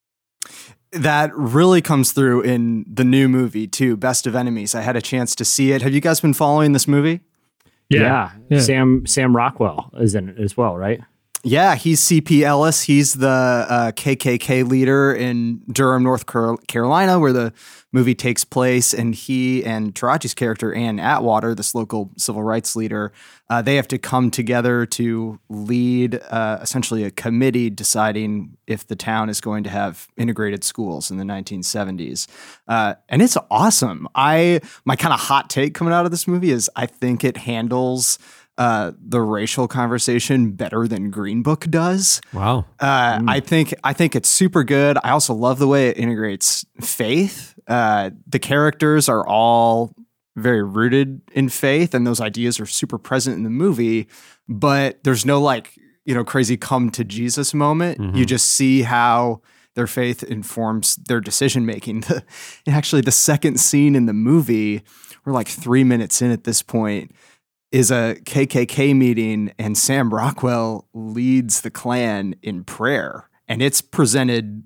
That really comes through in the new movie, too, Best of Enemies. I had a chance to see it. Have you guys been following this movie? Yeah. yeah. yeah. Sam Sam Rockwell is in it as well, right? Yeah, he's C P Ellis. He's the uh, K K K leader in Durham, North Carolina, where the movie takes place. And he and Taraji's character, Ann Atwater, this local civil rights leader, uh, they have to come together to lead uh, essentially a committee deciding if the town is going to have integrated schools in the nineteen seventies. Uh, and it's awesome. I my kind of hot take coming out of this movie is I think it handles Uh, the racial conversation better than Green Book does. Wow. Uh, mm. I think I think it's super good. I also love the way it integrates faith. Uh, the characters are all very rooted in faith, and those ideas are super present in the movie. But there's no like, you know, crazy come to Jesus moment. Mm-hmm. You just see how their faith informs their decision making. The, actually, the second scene in the movie, we're like three minutes in at this point, is a K K K meeting, and Sam Rockwell leads the Klan in prayer. And it's presented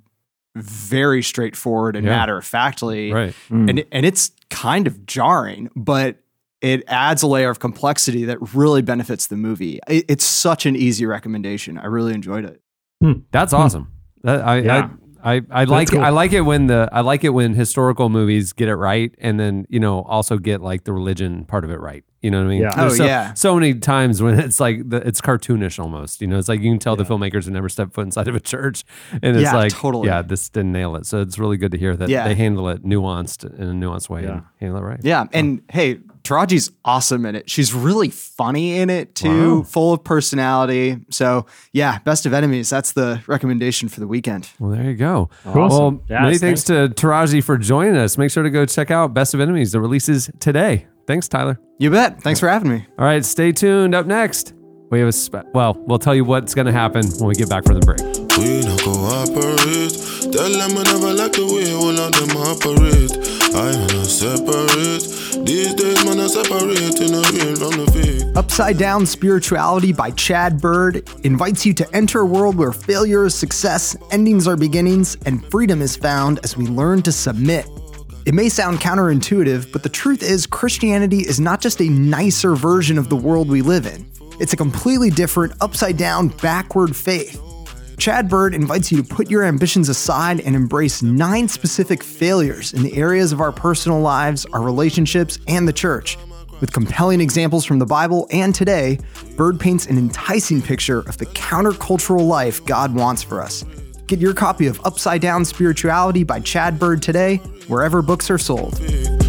very straightforward and yeah. matter-of-factly. Right. Mm. And, and it's kind of jarring, but it adds a layer of complexity that really benefits the movie. It, it's such an easy recommendation. I really enjoyed it. Hmm. That's awesome. That, I, yeah. I, I, I like cool. I like it when the I like it when historical movies get it right, and then you know also get like the religion part of it right. You know what I mean? Yeah. There's oh so, yeah. So many times when it's like the, it's cartoonish almost. You know, it's like you can tell yeah. the filmmakers have never stepped foot inside of a church, and it's yeah, like, totally. yeah, this didn't nail it. So it's really good to hear that yeah. they handle it nuanced in a nuanced way Yeah. and handle it right. Yeah, and hey, Taraji's awesome in it. She's really funny in it too, Wow. full of personality. So yeah, Best of Enemies. That's the recommendation for the weekend. Well, there you go. Awesome. Well, Yes, many thanks. thanks to Taraji for joining us. Make sure to go check out Best of Enemies. The releases today. Thanks, Tyler. You bet. Thanks for having me. All right, stay tuned. Up next, we have a spe- well, we'll tell you what's going to happen when we get back from the break. We not cooperate. Tell them I never like the way all of them operate. I wanna separate. These days, man, I separate in the real from the fake. Upside Down Spirituality by Chad Bird invites you to enter a world where failure is success, endings are beginnings, and freedom is found as we learn to submit. It may sound counterintuitive, but the truth is Christianity is not just a nicer version of the world we live in. It's a completely different, upside-down, backward faith. Chad Bird invites you to put your ambitions aside and embrace nine specific failures in the areas of our personal lives, our relationships, and the church. With compelling examples from the Bible and today, Bird paints an enticing picture of the countercultural life God wants for us. Get your copy of Upside Down Spirituality by Chad Bird today, wherever books are sold. Tell them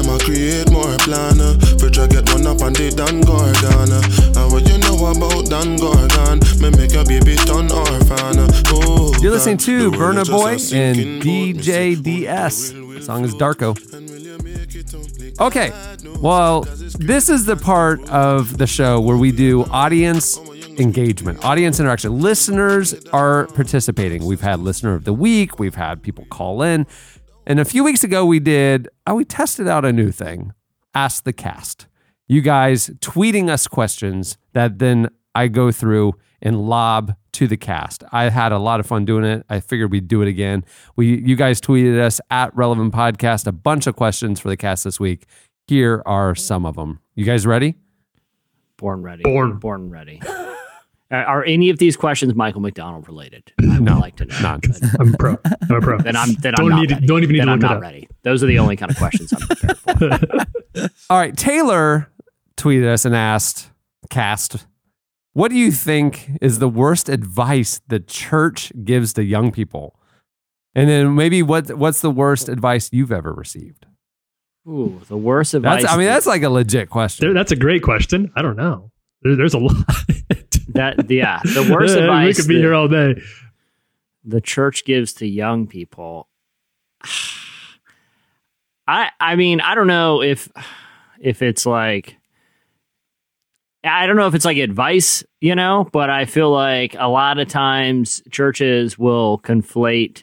them a create more planner. For try get one up and they done Gordana. And what you know about Dan Gorgon? Me make your baby turn orphan. Oh, You're listening to Burna Boy and D J D S. The song is Darko. Okay, well, this is the part of the show where we do audience engagement, audience interaction. Listeners are participating. We've had Listener of the Week. We've had people call in. And a few weeks ago, we did, oh, we tested out a new thing, Ask the Cast. You guys tweeting us questions that then I go through and lob to the cast. I had a lot of fun doing it. I figured we'd do it again. We, you guys tweeted us at Relevant Podcast a bunch of questions for the cast this week. Here are some of them. You guys ready? Born ready. Born. Born ready. Are any of these questions Michael McDonald related? I would No, like to know. none. I'm a pro. I'm a pro. Then I'm then don't I'm not need ready. To, don't even need then to I'm look it not up. ready. Those are the only kind of questions I'm prepared for. All right, Taylor tweeted us and asked, cast, what do you think is the worst advice the church gives to young people? And then maybe what what's the worst advice you've ever received? Ooh, the worst advice. That's, I mean, that's like a legit question. There, that's a great question. I don't know. There, there's a lot. that yeah, the worst Yeah, advice we could be that here all day. the church gives to young people. I I mean, I don't know if if it's like I don't know if it's like advice, you know, but I feel like a lot of times churches will conflate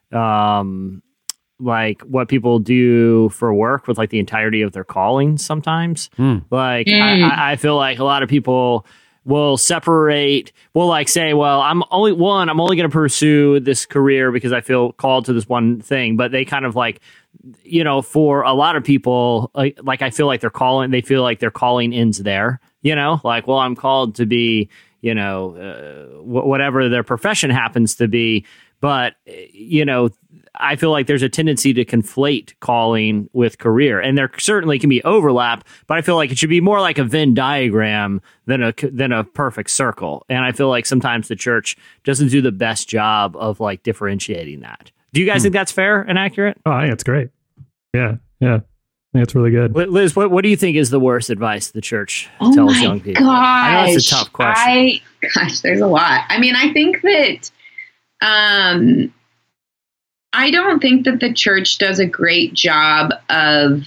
um like what people do for work with like the entirety of their calling sometimes. Mm. Like Mm. I, I- I feel like a lot of people will separate, will like say, well, I'm only one, I'm only going to pursue this career because I feel called to this one thing. But they kind of like, you know, for a lot of people, like, like I feel like they're calling, they feel like their calling ends there, you know, like, well, I'm called to be, you know, uh, wh- whatever their profession happens to be. But, you know, I feel like there's a tendency to conflate calling with career, and there certainly can be overlap, but I feel like it should be more like a Venn diagram than a than a perfect circle. And I feel like sometimes the church doesn't do the best job of like differentiating that. Do you guys Hmm. think that's fair and accurate? Oh, I think it's great. Yeah, yeah. I think it's really good. Liz, what, what do you think is the worst advice the church Oh tells my young people? gosh. I know it's a tough question. I, gosh, there's a lot. I mean, I think that um, I don't think that the church does a great job of,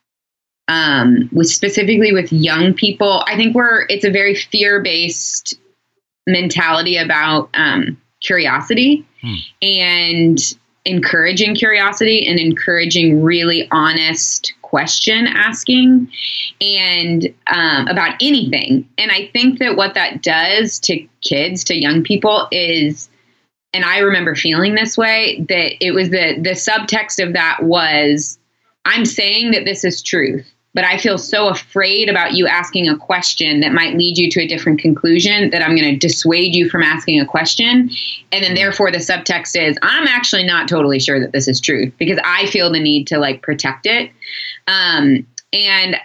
um, with specifically with young people. I think we're, it's a very fear-based mentality about um, curiosity Hmm. and encouraging curiosity and encouraging really honest question asking and um, about anything. And I think that what that does to kids, to young people is, and I remember feeling this way, that it was the, the subtext of that was, I'm saying that this is truth, but I feel so afraid about you asking a question that might lead you to a different conclusion that I'm going to dissuade you from asking a question. And then therefore the subtext is, I'm actually not totally sure that this is truth because I feel the need to like protect it. Um, and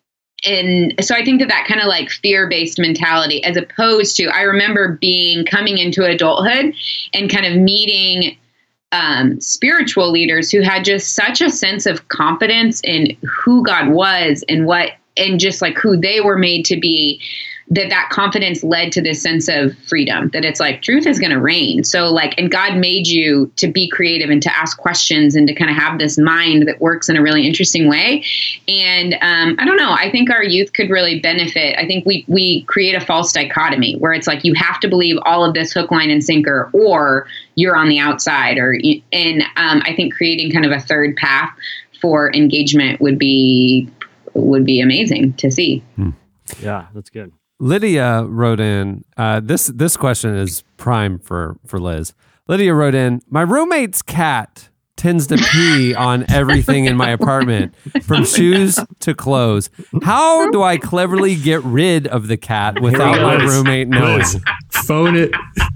And so I think that that kind of like fear-based mentality, as opposed to, I remember being coming into adulthood and kind of meeting um, spiritual leaders who had just such a sense of confidence in who God was and what, and just like who they were made to be, that that confidence led to this sense of freedom, that it's like truth is going to reign. So like, and God made you to be creative and to ask questions and to kind of have this mind that works in a really interesting way. And um, I don't know, I think our youth could really benefit. I think we, we create a false dichotomy where it's like, you have to believe all of this hook, line, and sinker, or you're on the outside. Or, and um, I think creating kind of a third path for engagement would be, would be amazing to see. Hmm. Yeah, that's good. Lydia wrote in, uh, this this question is prime for, for Liz. Lydia wrote in, my roommate's cat tends to pee on everything in my apartment, from shoes to clothes. How do I cleverly get rid of the cat without my Liz. roommate knowing? Liz, phone it.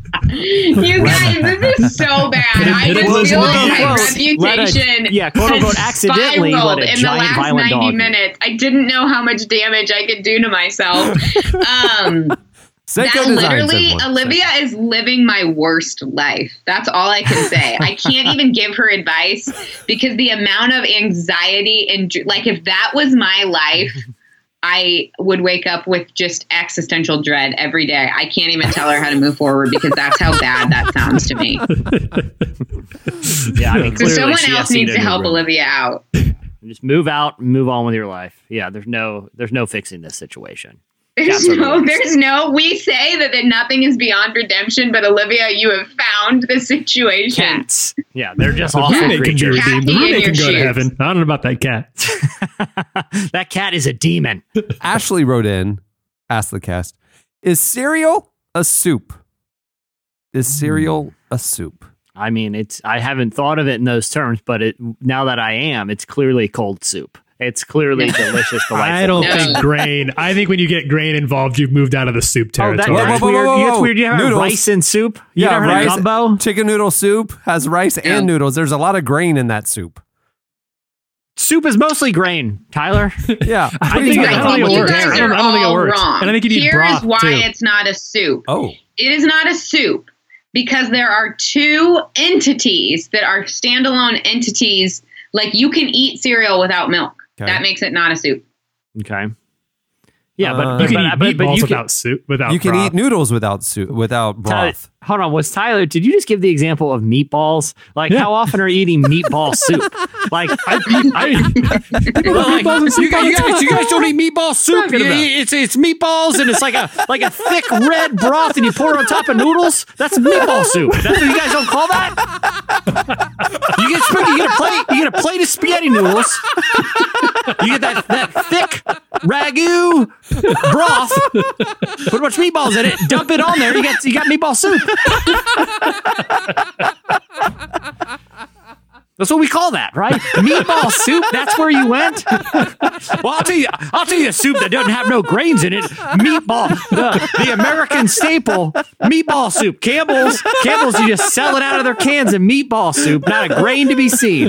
You guys, this is so bad. I hit it just close feel in the like my close. Let a- reputation yeah, quote unquote, has accidentally spiraled let a in the giant last violent ninety dog. minutes. I didn't know how much damage I could do to myself. Um, Seiko That Designs, literally, everyone. Olivia is living my worst life. That's all I can say. I can't even give her advice because the amount of anxiety and like if that was my life, I would wake up with just existential dread every day. I can't even tell her how to move forward because that's how bad that sounds to me. Yeah, I mean, So clearly someone she else has to needs get to a new help room. Olivia out. Just move out and move on with your life. Yeah, there's no there's no fixing this situation. There's Cats are the no, worst. there's no, we say that, that nothing is beyond redemption, but Olivia, you have found the situation. Cats. Yeah, they're just The awful roommate can be creatures. redeemed. The Cat pee in roommate can your go to shoes. heaven. I don't know about that cat. That cat is a demon. Ashley wrote in, asked the cast, is cereal a soup? Is cereal a soup? I mean, it's I haven't thought of it in those terms, but it now that I am, it's clearly cold soup. It's clearly delicious, delightful. I don't No. think grain. I think when you get grain involved, you've moved out of the soup Oh, that, territory. that's Whoa, whoa, whoa, weird. whoa, You- That's whoa. weird. You ever had Noodles. rice and soup? You yeah, never rice, had gumbo? chicken noodle soup has rice Yeah. and noodles. There's a lot of grain in that soup. Soup is mostly grain, Tyler. Yeah. I What are you think- talking I I don't about? think think it you works. guys I don't- are I don't think it all works. wrong. And I think you need Here broth, is why too. it's not a soup. Oh, It is not a soup because there are two entities that are standalone entities. Like you can eat cereal without milk. Okay. That makes it not a soup. Okay. Yeah, but, Uh, but, You can but, eat but, but meatballs you without can, soup, without you can broth. eat noodles without soup, without Tyler, broth. hold on, was Tyler? Did you just give the example of meatballs? Like, Yeah. how often are you eating meatball soup? Like, I, I, people Well, put like, meatballs in soup you, guys, all the you, guys, time. you guys don't eat meatball soup. Talking You- about? it's it's meatballs and it's like a like a thick red broth and you pour it on top of noodles. That's meatball soup. That's what you guys don't call that. You get sp- you get a plate. You get a plate of spaghetti noodles. You get that that thick ragu broth. Put a bunch of meatballs in it. Dump it on there. You got you got meatball soup. That's what we call that, right? Meatball soup. That's where you went. Well, I'll tell you. I'll tell you a soup that doesn't have no grains in it. Meatball, the, the American staple, meatball soup. Campbell's, Campbell's. You just sell it out of their cans of meatball soup. Not a grain to be seen.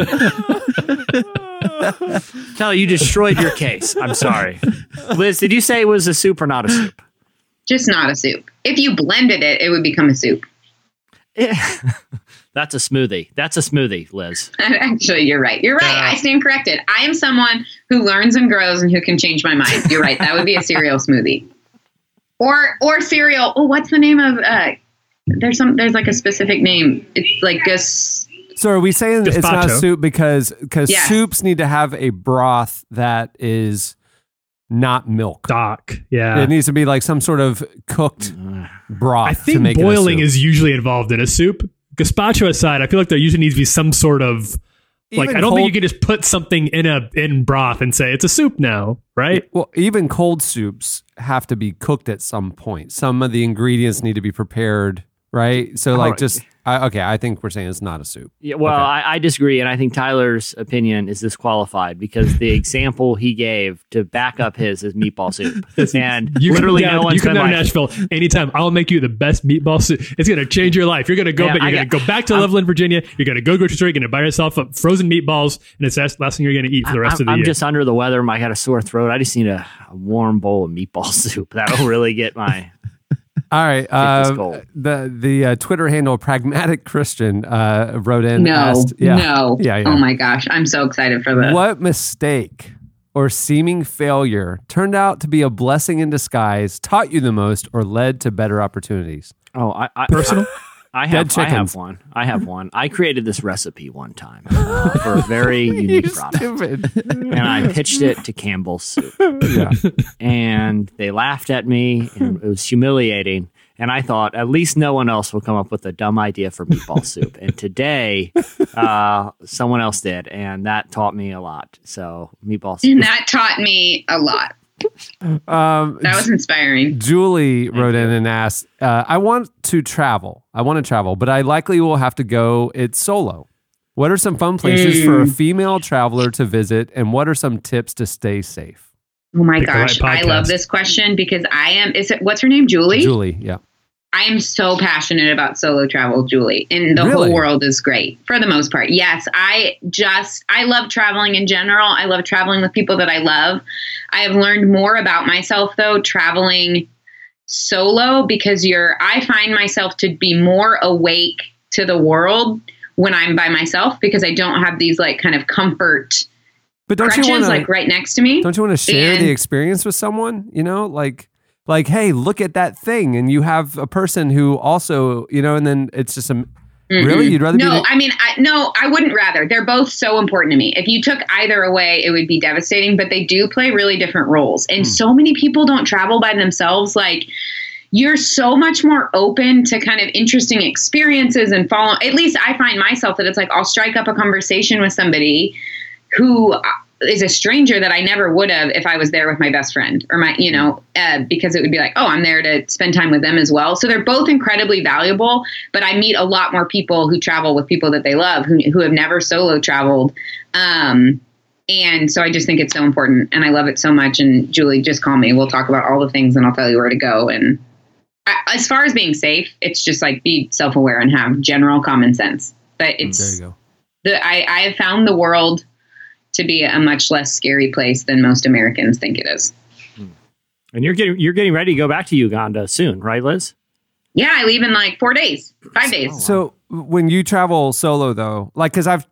Tell you destroyed your case. I'm sorry, Liz. Did you say it was a soup or not a soup? Just not a soup. If you blended it, it would become a soup. That's a smoothie. That's a smoothie, Liz. Actually, you're right. You're right. I stand corrected. I am someone who learns and grows and who can change my mind. You're right. That would be a cereal smoothie. Or or cereal. Oh, what's the name of uh there's some there's like a specific name. It's like a s- So are we saying it's not a Gazpacho. soup because because Yes. soups need to have a broth that is not milk? Stock. Yeah. It needs to be like some sort of cooked broth. I to think make boiling it a soup. is usually involved in a soup. Gazpacho aside, I feel like there usually needs to be some sort of like. Even I don't cold- think you can just put something in a in broth and say it's a soup now, right? Well, even cold soups have to be cooked at some point. Some of the ingredients need to be prepared, right? So, like, right. just I, okay. I think we're saying it's not a soup. Yeah, well, Okay. I, I disagree, and I think Tyler's opinion is disqualified because the example he gave to back up his is meatball soup, and You literally come down, no one's you come been down like, to Nashville anytime. I'll make you the best meatball soup. It's gonna change your life. You're gonna go, Yeah, back, I you're got- gonna go back to I'm- Loveland, Virginia. You're gonna go grocery store. You're gonna buy yourself up frozen meatballs, and it's the last thing you're gonna eat for the rest I'm, of the I'm year. just under the weather. I got a sore throat. I just need a, a warm bowl of meatball soup. That'll really get my. All right. this Uh, goal. the the uh, Twitter handle Pragmatic Christian uh, wrote in. no, asked, yeah, no. yeah, yeah. Oh my gosh, I'm so excited for this. What mistake or seeming failure turned out to be a blessing in disguise, taught you the most, or led to better opportunities? Oh, I, I Personal? I have. Dead I have chickens. one. I have one. I created this recipe one time uh, for a very unique You product, stupid. and I pitched it to Campbell's Soup. yeah. And they laughed at me, and it was humiliating. And I thought, at least no one else will come up with a dumb idea for meatball soup. And today, uh, someone else did, and that taught me a lot. So, meatball soup. And that taught me a lot. Um, That was inspiring. Julie wrote in and asked, uh, I want to travel. I want to travel, but I likely will have to go it solo. What are some fun places for a female traveler to visit, and what are some tips to stay safe? Oh my Pick the gosh, right I love podcast. this question because I am. Is it what's her name? Julie. Julie, yeah. I am so passionate about solo travel, Julie, and the Really? whole world is great for the most part. Yes, I just, I love traveling in general. I love traveling with people that I love. I have learned more about myself, though, traveling solo because you're, I find myself to be more awake to the world when I'm by myself because I don't have these like kind of comfort but don't crutches you wanna, like right next to me. Don't you want to share And- the experience with someone? You know, like, like, hey, look at that thing. And you have a person who also, you know, and then it's just a, really? You'd rather no, be the- I mean, I, no, I wouldn't rather. They're both so important to me. If you took either away, it would be devastating, but they do play really different roles. And Hmm. so many people don't travel by themselves. Like, you're so much more open to kind of interesting experiences and follow. At least I find myself that it's like, I'll strike up a conversation with somebody who is a stranger that I never would have if I was there with my best friend or my, you know, uh, because it would be like, oh, I'm there to spend time with them as well. So they're both incredibly valuable, but I meet a lot more people who travel with people that they love, who, who have never solo traveled. Um, and so I just think it's so important and I love it so much. And Julie, just call me. We'll talk about all the things and I'll tell you where to go. And I, as far as being safe, it's just like be self-aware and have general common sense. But it's, there you go. the, I, I have found the world to be a much less scary place than most Americans think it is. And you're getting you're getting ready to go back to Uganda soon, right, Liz? Yeah, I leave in like four days, five days. So when you travel solo, though, like, because I've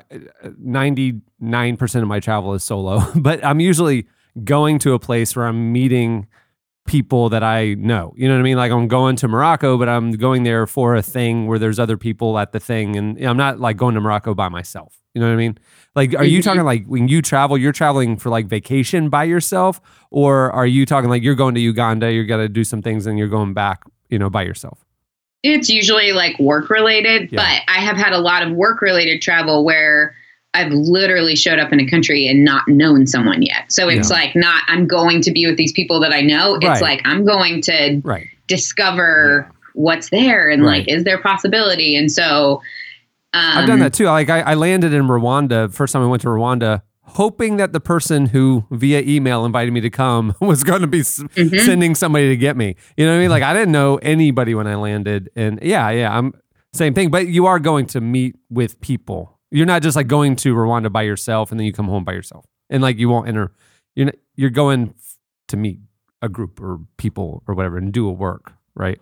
ninety-nine percent of my travel is solo, but I'm usually going to a place where I'm meeting people that I know. You know what I mean? Like, I'm going to Morocco, but I'm going there for a thing where there's other people at the thing, and I'm not like going to Morocco by myself. You know what I mean? Like, are you talking like when you travel, you're traveling for like vacation by yourself, or are you talking like you're going to Uganda, you're gonna do some things, and you're going back, you know, by yourself? It's usually like work related, Yeah. but I have had a lot of work related travel where I've literally showed up in a country and not known someone yet. So it's Yeah. like not, I'm going to be with these people that I know. It's Right. like, I'm going to Right. discover what's there and Right. like, is there possibility? And so, um, I've done that too. Like I, I landed in Rwanda. First time I went to Rwanda, hoping that the person who via email invited me to come was going to be s- Mhm. sending somebody to get me. You know what I mean? Like I didn't know anybody when I landed, and yeah, yeah, I'm same thing. But you are going to meet with people. You're not just like going to Rwanda by yourself and then you come home by yourself, and like you won't enter. You're not, you're going f- to meet a group or people or whatever and do a work, right?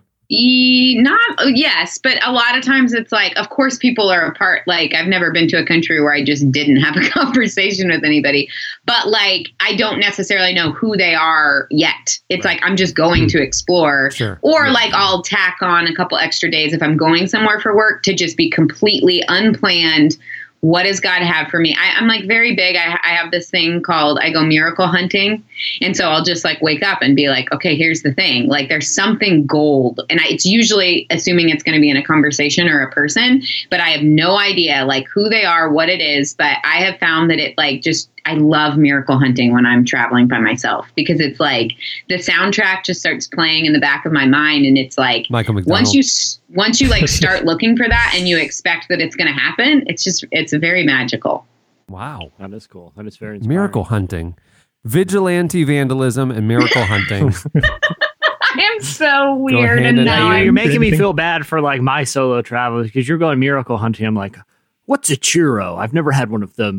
E- not yes, but a lot of times it's like, of course, people are apart. Like I've never been to a country where I just didn't have a conversation with anybody, but like I don't necessarily know who they are yet. It's like I'm just going to explore, Sure. or like I'll tack on a couple extra days if I'm going somewhere for work to just be completely unplanned. What does God have for me? I, I'm like very big. I, I have this thing called, I go miracle hunting. And so I'll just like wake up and be like, okay, here's the thing. Like there's something gold. And I, it's usually assuming it's going to be in a conversation or a person, but I have no idea like who they are, what it is. But I have found that it like just, I love miracle hunting when I'm traveling by myself because it's like the soundtrack just starts playing in the back of my mind. And it's like, Michael McDonald. once you, s- once you like start looking for that and you expect that it's going to happen, it's just, it's very magical. Wow. That is cool. That is very inspiring. Miracle hunting, vigilante vandalism, and miracle hunting. I am so weird. hand And in now hand. You're, I'm you're making me Anything? feel bad for like my solo travel because you're going miracle hunting. I'm like, what's a churro? I've never had one of them.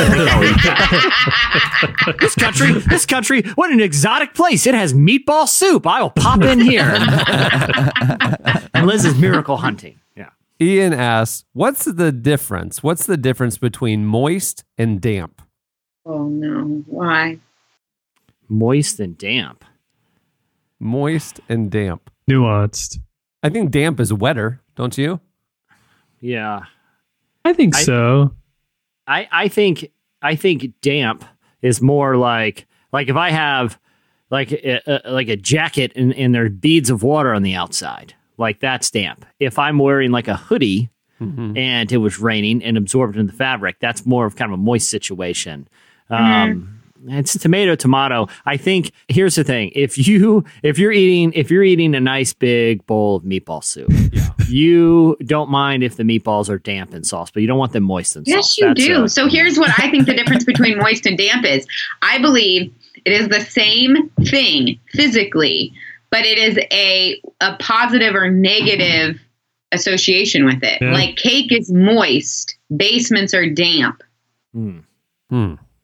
This country, this country, what an exotic place. It has meatball soup. I will pop in here. And Liz is miracle hunting. Yeah. Ian asks, what's the difference? What's the difference between moist and damp? Oh no. Why? Moist and damp. Moist and damp. Nuanced. I think damp is wetter, don't you? Yeah. I think I- so. I, I think I think damp is more like like if I have like a, a, like a jacket and, and there's beads of water on the outside, like that's damp. If I'm wearing like a hoodie Mm-hmm. and it was raining and absorbed in the fabric, that's more of kind of a moist situation. Um, It's tomato, tomato. I think here's the thing: if you if you're eating if you're eating a nice big bowl of meatball soup, you don't mind if the meatballs are damp in sauce, but you don't want them moist in sauce. Yes, you That's, do. uh, So here's what I think the difference between moist and damp is. I believe it is the same thing physically, but it is a a positive or negative association with it. Yeah. Like cake is moist, basements are damp. hmm. Hmm.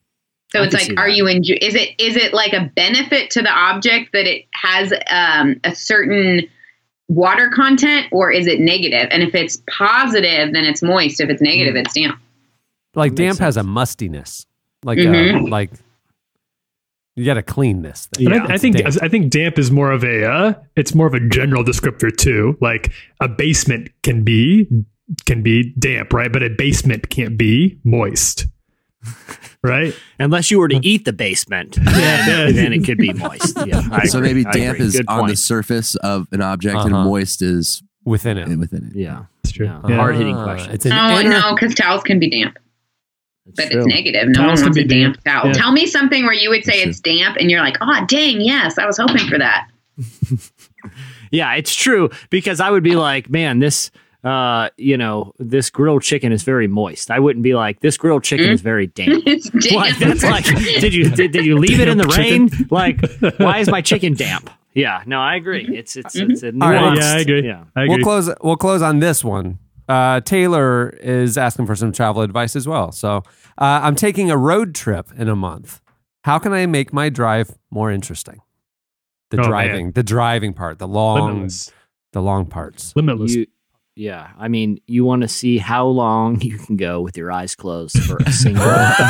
So I it's can see like, are that. you enjo- is it is it like a benefit to the object that it has um, a certain water content, or is it negative? And if it's positive, then it's moist. If it's negative, Mm. it's damp. Like That makes damp has a mustiness. Like Mhm. uh, like you got to clean this thing. And Yeah, I, I it's think damp. I think damp is more of a uh, it's more of a general descriptor too. Like a basement can be can be damp, right? But a basement can't be moist, right? Unless you were to eat the basement, then, then it could be moist. Yeah, I So agree. maybe I damp agree. is Good on the point. surface of an object, Uh-huh. and moist is within it. within it. Yeah, That's true. Yeah. Yeah. Hard hitting Ah, question. It's an Oh inner- no, because towels can be damp, but true. it's negative. No Towels one can wants be a damp, damp. towel. Yeah. Tell me something where you would say That's it's damp, and you're like, oh dang, yes, I was hoping for that. Yeah, it's true, because I would be like, man, this, uh, you know, this grilled chicken is very moist. I wouldn't be like, this grilled chicken is very damp. It's damp. Like, that's like, did you did, did you leave it in the rain? Like, why is my chicken damp? Yeah, no, I agree. It's it's it's a nuanced. All right. Yeah, I agree. Yeah. I agree. We'll close. We'll close on this one. Uh, Taylor is asking for some travel advice as well. So uh, I'm taking a road trip in a month. How can I make my drive more interesting? The Oh, driving, man. the driving part, the long, Limitless. the long parts. Limitless. You, yeah, I mean, you want to see how long you can go with your eyes closed for a single.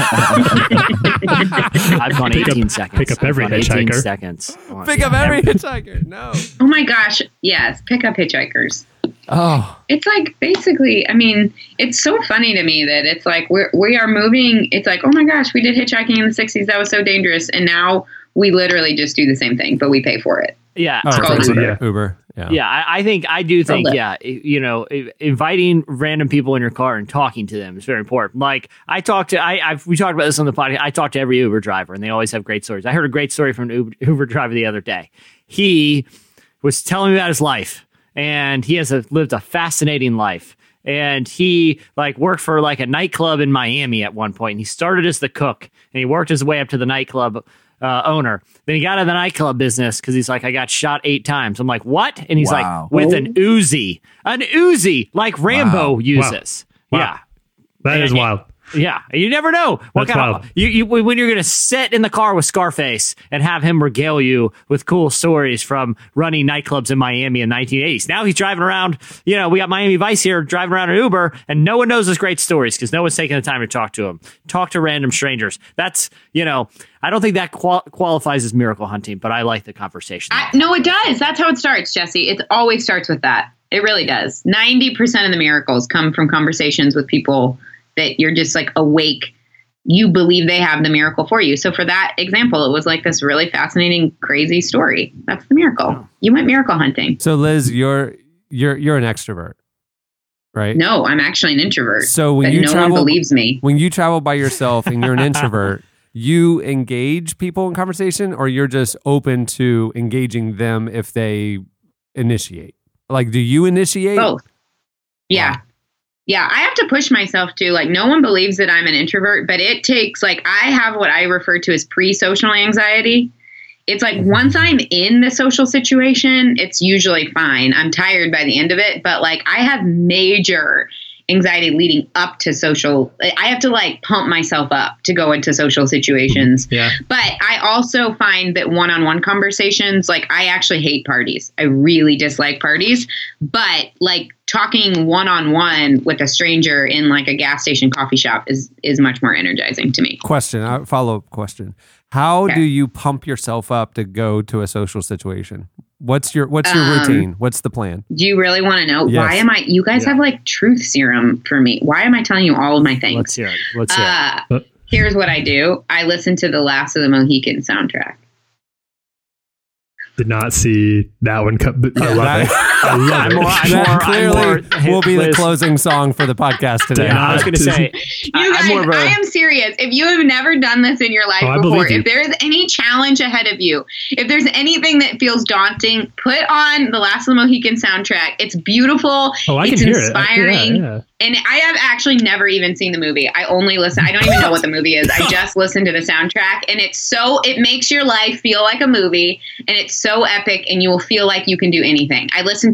I've gone Pick up- eighteen seconds. pick up every I've gone eighteen hitchhiker. seconds. Oh, Pick up yeah. every hitchhiker. No. Oh my gosh, yes, pick up hitchhikers. Oh, It's like basically, I mean, it's so funny to me that it's like we're we are moving. It's like, oh my gosh, we did hitchhiking in the sixties. That was so dangerous, and now we literally just do the same thing, but we pay for it. Yeah, oh, called it's Uber. Uber. Uber. Yeah. Yeah, I, I think I do think Love it. yeah, i- you know, i- inviting random people in your car and talking to them is very important. Like I talked to, I I've, we talked about this on the podcast. I talked to every Uber driver, and they always have great stories. I heard a great story from an Uber, Uber driver the other day. He was telling me about his life, and he has a, lived a fascinating life. And he like worked for like a nightclub in Miami at one point. And he started as the cook, and he worked his way up to the nightclub uh, owner. Then he got out of the nightclub business because he's like, I got shot eight times. I'm like, what? And he's Wow. like, with an Uzi, an Uzi like Rambo Wow. uses. Wow. Yeah. That is And- wild. Yeah, you never know what That's kind wild. of you, you when you're going to sit in the car with Scarface and have him regale you with cool stories from running nightclubs in Miami in the nineteen eighties. Now he's driving around. You know, we got Miami Vice here driving around an Uber, and no one knows his great stories because no one's taking the time to talk to him. Talk to random strangers. That's you know, I don't think that qual- qualifies as miracle hunting, but I like the conversation. I, no, it does. That's how it starts, Jesse. It always starts with that. It really does. ninety percent of the miracles come from conversations with people that you're just like awake. You believe they have the miracle for you. So for that example, it was like this really fascinating, crazy story. That's the miracle. Oh. You went miracle hunting. So Liz, you're you're you're an extrovert, right? No, I'm actually an introvert. So when but you no travel, one believes me. when you travel by yourself and you're an introvert, you engage people in conversation, or you're just open to engaging them if they initiate. Like, do you initiate? Both. Yeah. Yeah, I have to push myself too. Like, no one believes that I'm an introvert, but it takes, like, I have what I refer to as pre-social anxiety. It's like once I'm in the social situation, it's usually fine. I'm tired by the end of it, but like I have major anxiety leading up to social. I have to like pump myself up to go into social situations. Yeah. But I also find that one-on-one conversations, like I actually hate parties. I really dislike parties, but like talking one-on-one with a stranger in like a gas station coffee shop is, is much more energizing to me. Question, uh, follow-up question. How Okay. do you pump yourself up to go to a social situation? What's your what's your Um, routine? What's the plan? Do you really want to know? Yes. Why am I, you guys Yeah. have like truth serum for me. Why am I telling you all of my things? Let's hear it. Let's hear it. Uh, here's what I do. I listen to the Last of the Mohican soundtrack. Did not see that one come. But I love that- it. I love I'm it. more- I'm That more- I'm clearly more- will be the Liz. closing song for the podcast today. Yeah. I was going to say, You I- guys, I'm more of a, I am serious. If you have never done this in your life Oh, I before, believe you. if there is any challenge ahead of you, if there's anything that feels daunting, put on the Last of the Mohican soundtrack. It's beautiful. Oh, I it's can hear it. inspiring. Yeah, yeah. And I have actually never even seen the movie. I only listen. I don't even know what the movie is. I just listen to the soundtrack, and it's so it makes your life feel like a movie, and it's so epic, and you will feel like you can do anything. I listen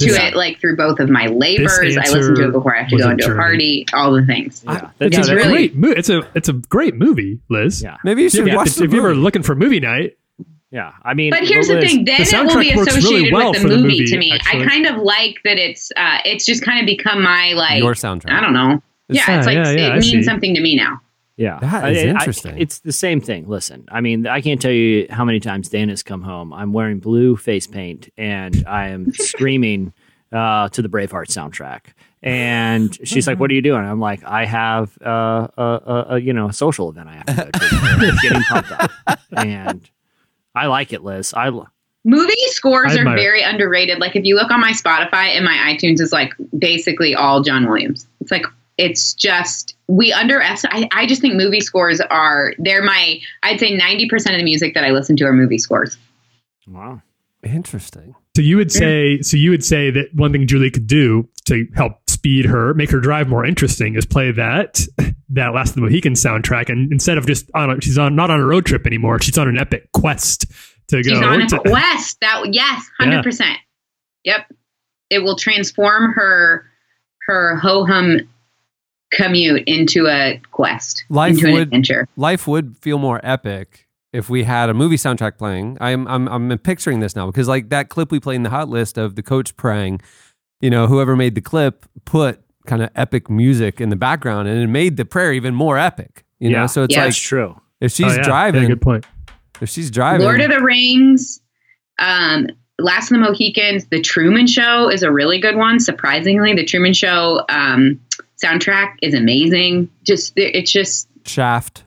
to This- it like through both of my labors. I answer listen to it before I have to was go a into a journey. party, all the things. Yeah. It's It's a really- great mo- It's a it's a great movie, Liz. Yeah. Maybe you should Yeah, watch if, the if you were movie. looking for movie night, Yeah. I mean, But here's the Liz, thing, then the it will be soundtrack works really associated well with for the the movie, movie, to me. actually. I kind of like that it's uh it's just kind of become my like Your soundtrack. I don't know. It's- yeah, it's like yeah, yeah, I it means see. something to me now. Yeah, That I- is I- interesting. it's the same thing. Listen, I mean, I can't tell you how many times Dana's come home. I'm wearing blue face paint and I am screaming uh, to the Braveheart soundtrack. And she's like, "What are you doing?" I'm like, "I have uh, a, a, a you know a social event I have to go to. I'm getting pumped up." And I like it, Liz. I lo- Movie scores I are admire it. very underrated. Like if you look on my Spotify and my iTunes is like basically all John Williams. It's like it's just we underestimate. I, I just think movie scores are they're my I'd say ninety percent of the music that I listen to are movie scores. wow. Interesting. so you would say so you would say that one thing Julie could do to help speed her, make her drive more interesting, is play that that Last of the Mohicans soundtrack, and instead of just on a, she's on not on a road trip anymore, she's on an epic quest to She's go. on a to- quest. That yes, hundred percent. Yep, it will transform her her ho hum commute into a quest, Life into an would adventure. life would feel more epic if we had a movie soundtrack playing. I'm I'm I'm picturing this now because like that clip we played in the hot list of the coach praying, you know, whoever made the clip put kind of epic music in the background and it made the prayer even more epic. You Yeah. know, so it's Yeah. like That's true. if she's Oh, yeah. Yeah, driving, good point. if she's driving, Lord of the Rings, um, Last of the Mohicans, The Truman Show is a really good one. Surprisingly, The Truman Show um, soundtrack is amazing. Just it's just Shaft.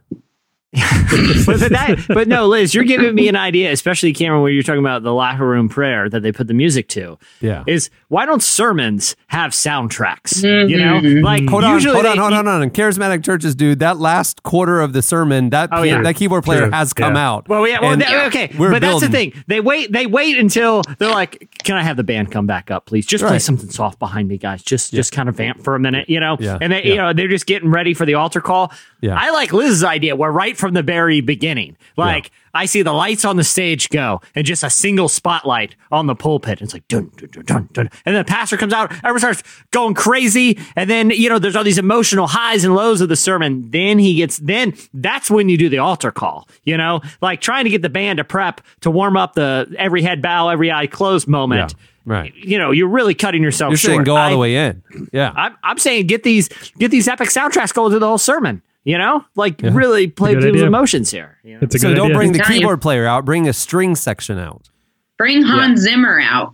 but, but, that, but no, Liz, you're giving me an idea, especially Cameron, where you're talking about the locker room prayer that they put the music to. Yeah. Is why don't sermons have soundtracks? Mhm. You know, like Hold on, usually hold on, they- hold on, hold on. Charismatic churches, dude. That last quarter of the sermon, that Oh, pe- yeah. that keyboard player True. has come Yeah. out. Well, yeah, well, And they- okay, we're but that's the building. thing. They wait. They wait until they're like, "Can I have the band come back up, please? Just play Right. something soft behind me, guys. Just, just kind of vamp for a minute, you know." Yeah. And they, Yeah. you know, they're just getting ready for the altar call. Yeah. I like Liz's idea. Where right from the very beginning, like I see the lights on the stage go, and just a single spotlight on the pulpit. It's like dun dun dun dun dun, and then the pastor comes out. Everyone starts going crazy, and then you know, there's all these emotional highs and lows of the sermon. Then he gets. Then that's when you do the altar call. You know, like trying to get the band to prep to warm up the every head bow, every eye closed moment. Yeah, right. You know, you're really cutting yourself You're short. saying go all I- the way in. Yeah. I'm, I'm saying get these get these epic soundtracks going through the whole sermon. You know, like Yeah. really play Good people's idea. emotions here. You know? It's a So good don't idea. bring the Telling you. keyboard player out. Bring a string section out. bring Hans Zimmer out.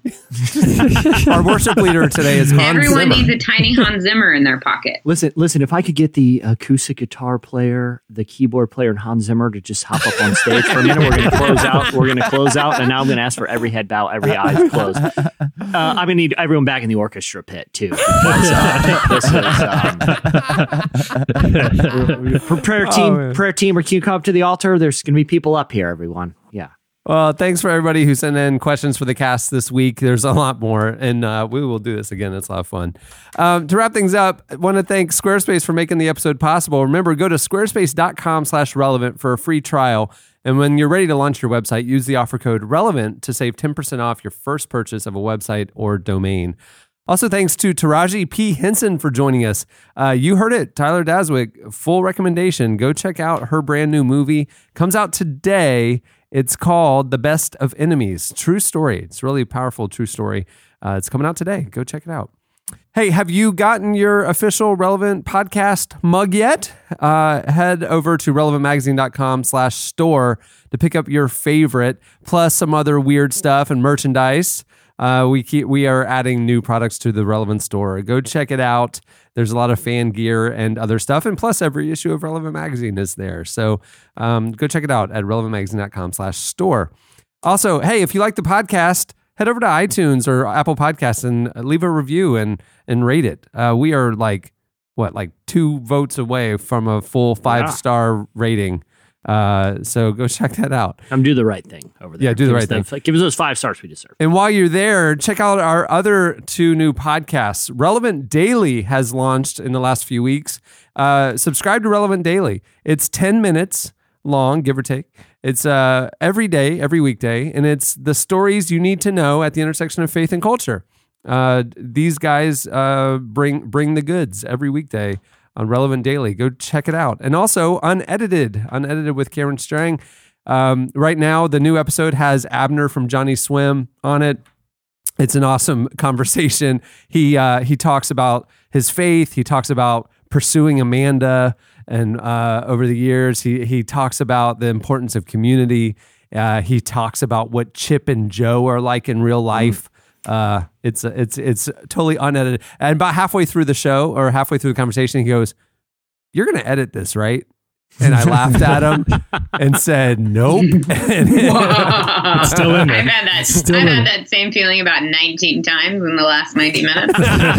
Our worship leader today is Hans Everyone Zimmer. needs a tiny Hans Zimmer in their pocket. Listen, listen. If I could get the acoustic guitar player, the keyboard player, and Hans Zimmer to just hop up on stage for a minute, we're going to close out. We're going to close out, and now I'm going to ask for every head bow, every eye closed. Uh, I'm going to need everyone back in the orchestra pit too. Because, uh, this is, um, prayer team, man. prayer team, or can you come up to the altar? There's going to be people up here. Everyone, yeah. Well, thanks for everybody who sent in questions for the cast this week. There's a lot more, and uh, we will do this again. It's a lot of fun. Um, to wrap things up, I want to thank Squarespace for making the episode possible. Remember, go to squarespace.com slash relevant for a free trial. And when you're ready to launch your website, use the offer code RELEVANT to save ten percent off your first purchase of a website or domain. Also, thanks to Taraji P. Henson for joining us. Uh, you heard it, Tyler Daswick, full recommendation. Go check out her brand new movie. Comes out today. It's called The Best of Enemies. True story. It's really a powerful true story. Uh, it's coming out today. Go check it out. Hey, have you gotten your official Relevant podcast mug yet? Uh, head over to relevantmagazine.com slash store to pick up your favorite, plus some other weird stuff and merchandise. Uh, we keep we are adding new products to the Relevant store. Go check it out. There's a lot of fan gear and other stuff, and plus every issue of Relevant Magazine is there. So um, go check it out at relevantmagazine.com slash store. Also, hey, if you like the podcast, head over to iTunes or Apple Podcasts and leave a review and and rate it. Uh, we are like what, like two votes away from a full five star rating. Uh, so go check that out. I'm do the right thing over there. Yeah, do the Give right us thing. the- Give us those five stars we deserve. And while you're there, check out our other two new podcasts. Relevant Daily has launched in the last few weeks. Uh, subscribe to Relevant Daily. It's ten minutes long, give or take. It's uh, every day, every weekday, and it's the stories you need to know at the intersection of faith and culture. Uh, these guys uh, bring bring the goods every weekday on Relevant Daily. Go check it out. And also Unedited, Unedited with Cameron Strang. Um, right now, the new episode has Abner from Johnny Swim on it. It's an awesome conversation. He uh, he talks about his faith. He talks about pursuing Amanda, and uh, over the years, he he talks about the importance of community. Uh, he talks about what Chip and Joe are like in real life. Uh, it's it's it's totally unedited. And about halfway through the show, or halfway through the conversation, he goes, "You're going to edit this, right?" And I laughed at him and said, "Nope." It's still in there. I've had that. Still I've in had that same feeling about nineteen times in the last ninety minutes.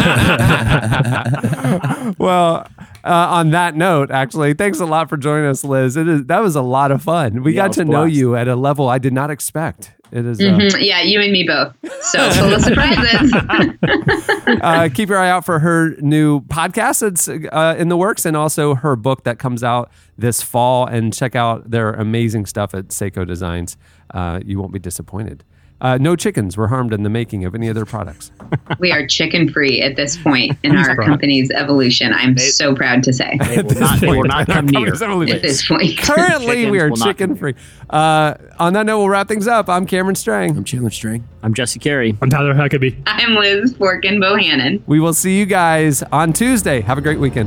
Well, uh, on that note, actually, thanks a lot for joining us, Liz. It is that was a lot of fun. We Yeah, got it was to know blast. you at a level I did not expect. It is. Uh, Mhm. Yeah, you and me both. So full of surprises. uh, keep your eye out for her new podcast that's uh, in the works, and also her book that comes out this fall. And check out their amazing stuff at Seiko Designs. Uh, you won't be disappointed. Uh, no chickens were harmed in the making of any of their products. We are chicken free at this point in our Right. company's evolution. I'm so proud to say. They will not, they will not come near. At this point. Currently, we are Chickens will not chicken free. Uh, on that note, we'll wrap things up. I'm Cameron Strang. I'm Chandler Strang. I'm Jesse Carey. I'm Tyler Huckabee. I'm Liz Forkin Bohannon. We will see you guys on Tuesday. Have a great weekend.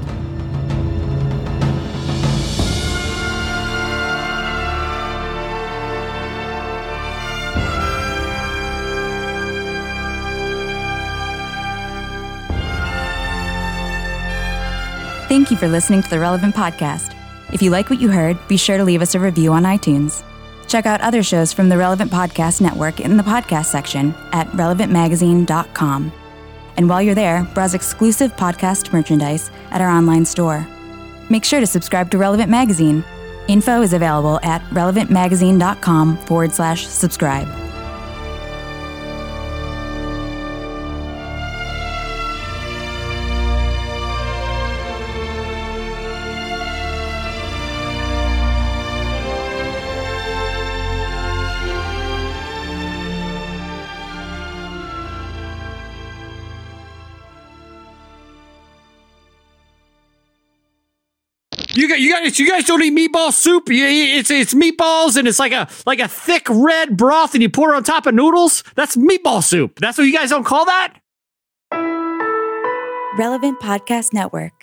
Thank you for listening to the Relevant Podcast. If you like what you heard, be sure to leave us a review on iTunes. Check out other shows from the Relevant Podcast Network in the podcast section at relevant magazine dot com. And while you're there, browse exclusive podcast merchandise at our online store. Make sure to subscribe to Relevant Magazine. Info is available at relevant magazine dot com forward slash subscribe. You guys, you guys, you guys don't eat meatball soup. You- It's it's meatballs and it's like a like a thick red broth, and you pour it on top of noodles. That's meatball soup. That's what you guys don't call that. Relevant Podcast Network.